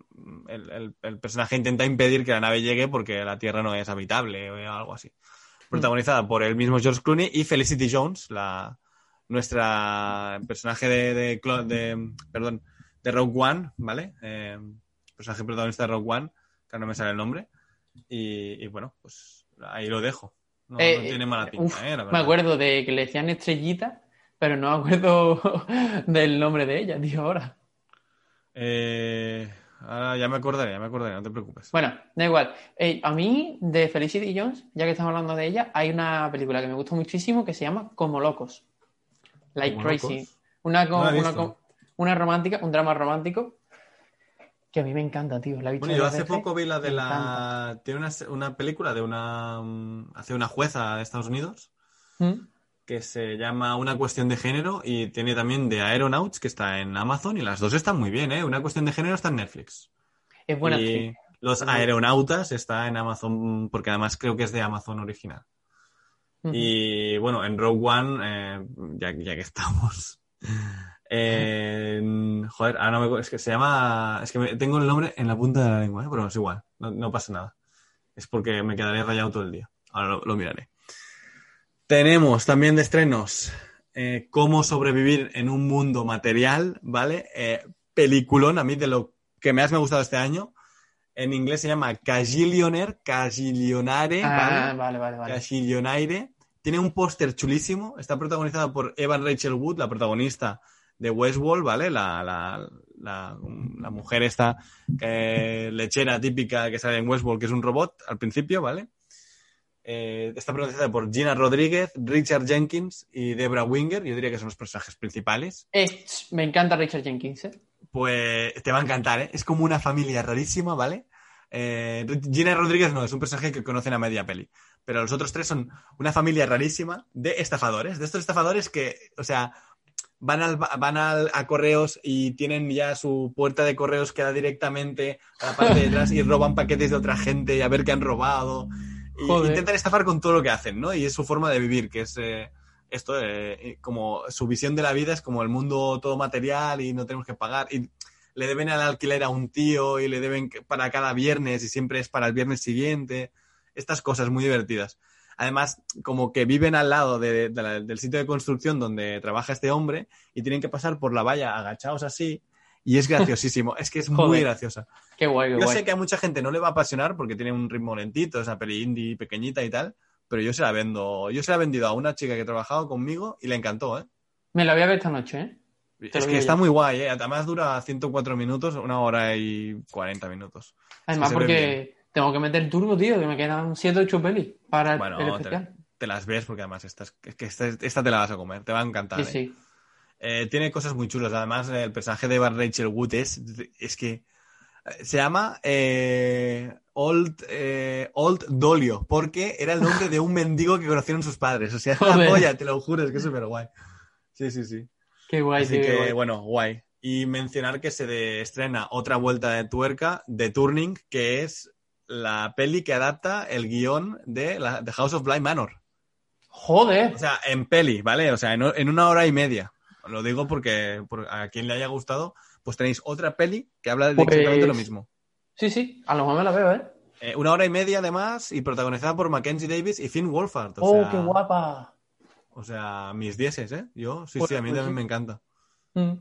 el, el- el personaje intenta impedir que la nave llegue porque la Tierra no es habitable o algo así. Protagonizada por el mismo George Clooney y Felicity Jones, la, nuestra personaje de, de, de, de perdón, de Rogue One, ¿vale? Eh, personaje protagonista de Rogue One, que no me sale el nombre. Y, y bueno, pues ahí lo dejo. No, eh, no tiene mala pinta, uf, eh, la verdad. Me acuerdo de que le decían Estrellita, pero no me acuerdo del nombre de ella, tío, ahora. Eh, ahora ya me acordaré, ya me acordaré, no te preocupes. Bueno, da igual. Eh, a mí, de Felicity Jones, ya que estamos hablando de ella, hay una película que me gusta muchísimo que se llama Como Locos. Like ¿Como Crazy. locos? Una, No la he una, visto. una romántica, un drama romántico que a mí me encanta, tío. La he visto Bueno, yo varias hace veces, poco vi la de me la... encanta. Tiene una, una película de una... um, hace una jueza de Estados Unidos ¿Mm? que se llama Una cuestión de género y tiene también de Aeronauts que está en Amazon y las dos están muy bien, ¿eh? Una cuestión de género está en Netflix. Es buena y actriz. Los Aeronautas está en Amazon porque además creo que es de Amazon original. Ujú. Y bueno, en Rogue One, eh, ya, ya que estamos... Eh, joder, ahora no me, es que se llama, es que me, tengo el nombre en la punta de la lengua, ¿eh? Pero es igual, no, no pasa nada. Es porque me quedaré rayado todo el día. Ahora lo, lo miraré. Tenemos también de estrenos eh, Cómo sobrevivir en un mundo material, ¿vale? Eh, peliculón, a mí de lo que más me ha gustado este año. En inglés se llama Cagillionaire, Cagillionare, Ah, ¿vale? vale, vale, vale. Cagillionaire. Tiene un póster chulísimo. Está protagonizada por Evan Rachel Wood, la protagonista de Westworld, ¿vale? La, la, la, la mujer esta eh, lechera típica que sale en Westworld, que es un robot al principio, ¿vale? Eh, está protagonizada por Gina Rodríguez, Richard Jenkins y Debra Winger. Yo diría que son los personajes principales. Eh, me encanta Richard Jenkins, ¿eh? Pues te va a encantar, ¿eh? Es como una familia rarísima, ¿vale? Eh, Gina Rodríguez no, es un personaje que conocen a media peli. Pero los otros tres son una familia rarísima de estafadores. De estos estafadores que, o sea, van, al, van al, a correos y tienen ya su puerta de correos que da directamente a la parte de atrás y roban paquetes de otra gente y a ver qué han robado. Y Joder. intentan estafar con todo lo que hacen, ¿no? Y es su forma de vivir, que es eh, esto, eh, como su visión de la vida es como el mundo todo material y no tenemos que pagar. Y le deben al alquiler a un tío y le deben para cada viernes y siempre es para el viernes siguiente. Estas cosas muy divertidas. Además, como que viven al lado de, de la, del sitio de construcción donde trabaja este hombre y tienen que pasar por la valla agachados así y es graciosísimo. Es que es muy Joder. graciosa. Qué guay, qué Yo guay. sé que a mucha gente no le va a apasionar porque tiene un ritmo lentito, es una peli indie pequeñita y tal, pero yo se la vendo. Yo se la he vendido a una chica que ha trabajado conmigo y le encantó, ¿eh? Me la voy a ver esta noche, ¿eh? Te Es lo que digo está ya. muy guay, ¿eh? Además dura ciento cuatro minutos, una hora y cuarenta minutos. Además, se ve bien. porque tengo que meter turbo, tío, que me quedan siete o ocho pelis para el- Bueno, el te, especial. te las ves porque además esta, es es que esta, esta te la vas a comer, te va a encantar. Sí, ¿eh? sí. Eh, tiene cosas muy chulas. Además, el personaje de Evan Rachel Wood es, es que eh, se llama eh, Old, eh, Old Dolio, porque era el nombre de un mendigo que conocieron sus padres. O sea, es una Joder. polla, te lo juro, es que es súper guay. Sí, sí, sí. Qué guay, Así tío, qué que, guay. bueno, guay. Y mencionar que se de- estrena otra vuelta de tuerca de Turning, que es la peli que adapta el guión de la, The House of Bly Manor. Joder. O sea, en peli, ¿vale? O sea, en, en una hora y media. Lo digo porque por, a quien le haya gustado, pues tenéis otra peli que habla de Pues- exactamente lo mismo. Sí, sí, a lo mejor me la veo, ¿eh? Eh, una hora y media además y protagonizada por Mackenzie Davis y Finn Wolfhard. O Oh, sea, qué guapa. O sea, mis dieces, ¿eh? Yo, sí, Pues- sí, a mí pues también sí. me encanta. Mm.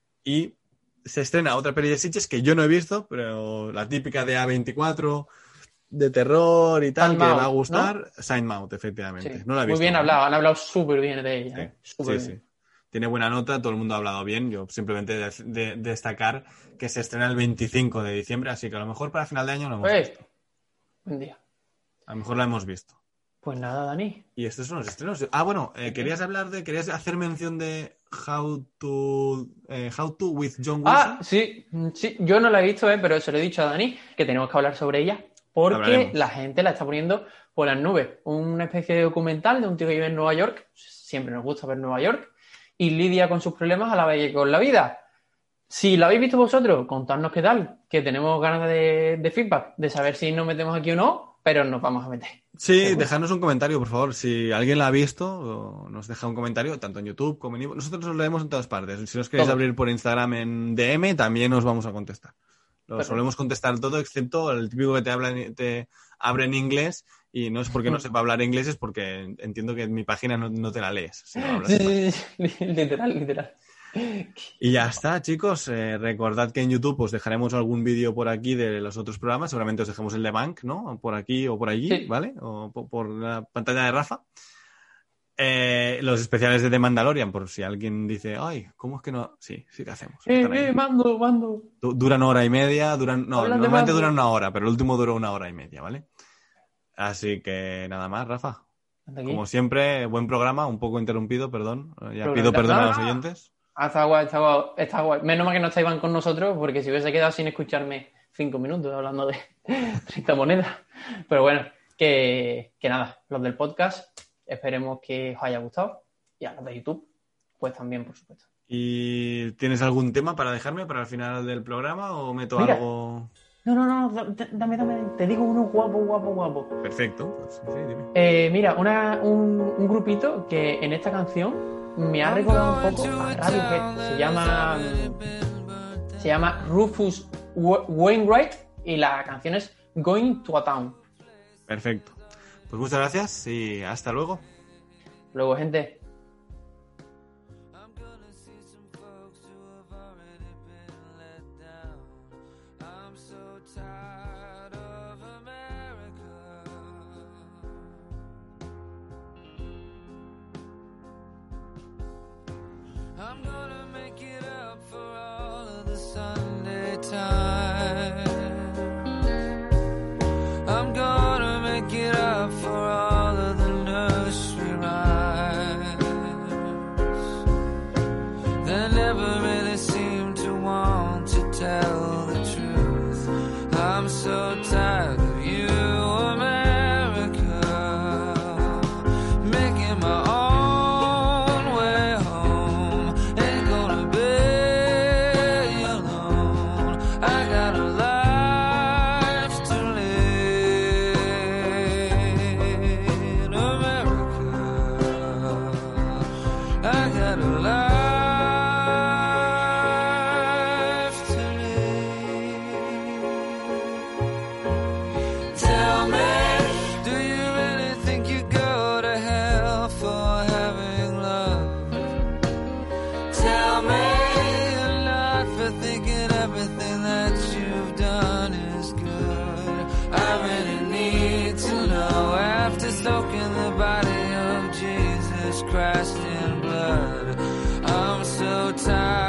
Y se estrena otra peli de Sitges que yo no he visto, pero la típica de A veinticuatro, de terror y tal, Sign que Mouth, va a gustar. Sign Mouth, efectivamente. Sí. No la he Muy visto. bien ¿no? hablado, han hablado súper bien de ella. Sí, ¿eh? Súper sí, bien. sí. Tiene buena nota, todo el mundo ha hablado bien. Yo simplemente de, de- destacar que se estrena el veinticinco de diciembre, así que a lo mejor para final de año lo hemos Pues, visto. buen día. A lo mejor la hemos visto. Pues nada, Dani. Y estos son los estrenos. Ah, bueno, eh, querías hablar de, querías hacer mención de How to, eh, How to with John Wilson. Ah, sí, sí, yo no la he visto, ¿eh? Pero se lo he dicho a Dani, que tenemos que hablar sobre ella, porque Hablaremos. la gente la está poniendo por las nubes. Una especie de documental de un tío que vive en Nueva York, siempre nos gusta ver Nueva York, y lidia con sus problemas a la vez que con la vida. Si la habéis visto vosotros, contadnos qué tal, que tenemos ganas de, de feedback, de saber si nos metemos aquí o no, pero nos vamos a meter. Sí, dejadnos un comentario, por favor. Si alguien la ha visto, o nos deja un comentario, tanto en YouTube como en iVoox. Nosotros nos lo leemos en todas partes. Si nos queréis Todo. abrir por Instagram en D M, también os vamos a contestar. Lo Perfecto. solemos contestar todo, excepto el típico que te, habla, en- te abre en inglés y no es porque no sepa hablar inglés, es porque entiendo que en mi página no, no te la lees. Si no hablas Sí, español. sí, sí, literal, literal. Y ya está, chicos. Eh, recordad que en YouTube os dejaremos algún vídeo por aquí de los otros programas. Seguramente os dejemos el de Bank, ¿no? Por aquí o por allí, Sí. ¿vale? O por, por la pantalla de Rafa. Eh, los especiales de The Mandalorian, por si alguien dice, ay, ¿cómo es que no? Sí, sí que hacemos. Eh, Están ahí. eh, mando, mando. Du- Duran hora y media, duran. No, Hablan de normalmente Mando. duran una hora, pero el último duró una hora y media, ¿vale? Así que nada más, Rafa. Hasta aquí. Como siempre, buen programa, un poco interrumpido, perdón. Eh, Ya Programa. pido perdón a No, los no. oyentes. Ah, está guay, está guay, está guay. Menos mal que no está Iván con nosotros, porque si hubiese quedado sin escucharme cinco minutos hablando de treinta monedas. Pero bueno, que, que nada, los del podcast, esperemos que os haya gustado. Y a los de YouTube, pues también, por supuesto. ¿Y tienes algún tema para dejarme para el final del programa o meto Mira. algo? No, no, no, da- da- dame, dame, te digo uno guapo, guapo, guapo. Perfecto, pues sí, dime. Eh, mira, una, un, un grupito que en esta canción me ha recordado un poco a Radiohead. Se llama, se llama Rufus Wa- Wainwright y la canción es Going to a Town. Perfecto. Pues muchas gracias y hasta luego. Luego, gente. I'm gonna make it up for all of the Sunday time. I'm gonna make it up for all of the nursery rhymes that never really seem to want to tell the truth. I'm so tired of you, America, making my own way home. Ain't gonna be alone. I got a life to live, America. I got a life to live. Tell me, do you really think you go to hell for having love? Tell me you're not for thinking everything that you've done is good. I really need to know after soaking the body of Jesus Christ in blood. I'm so tired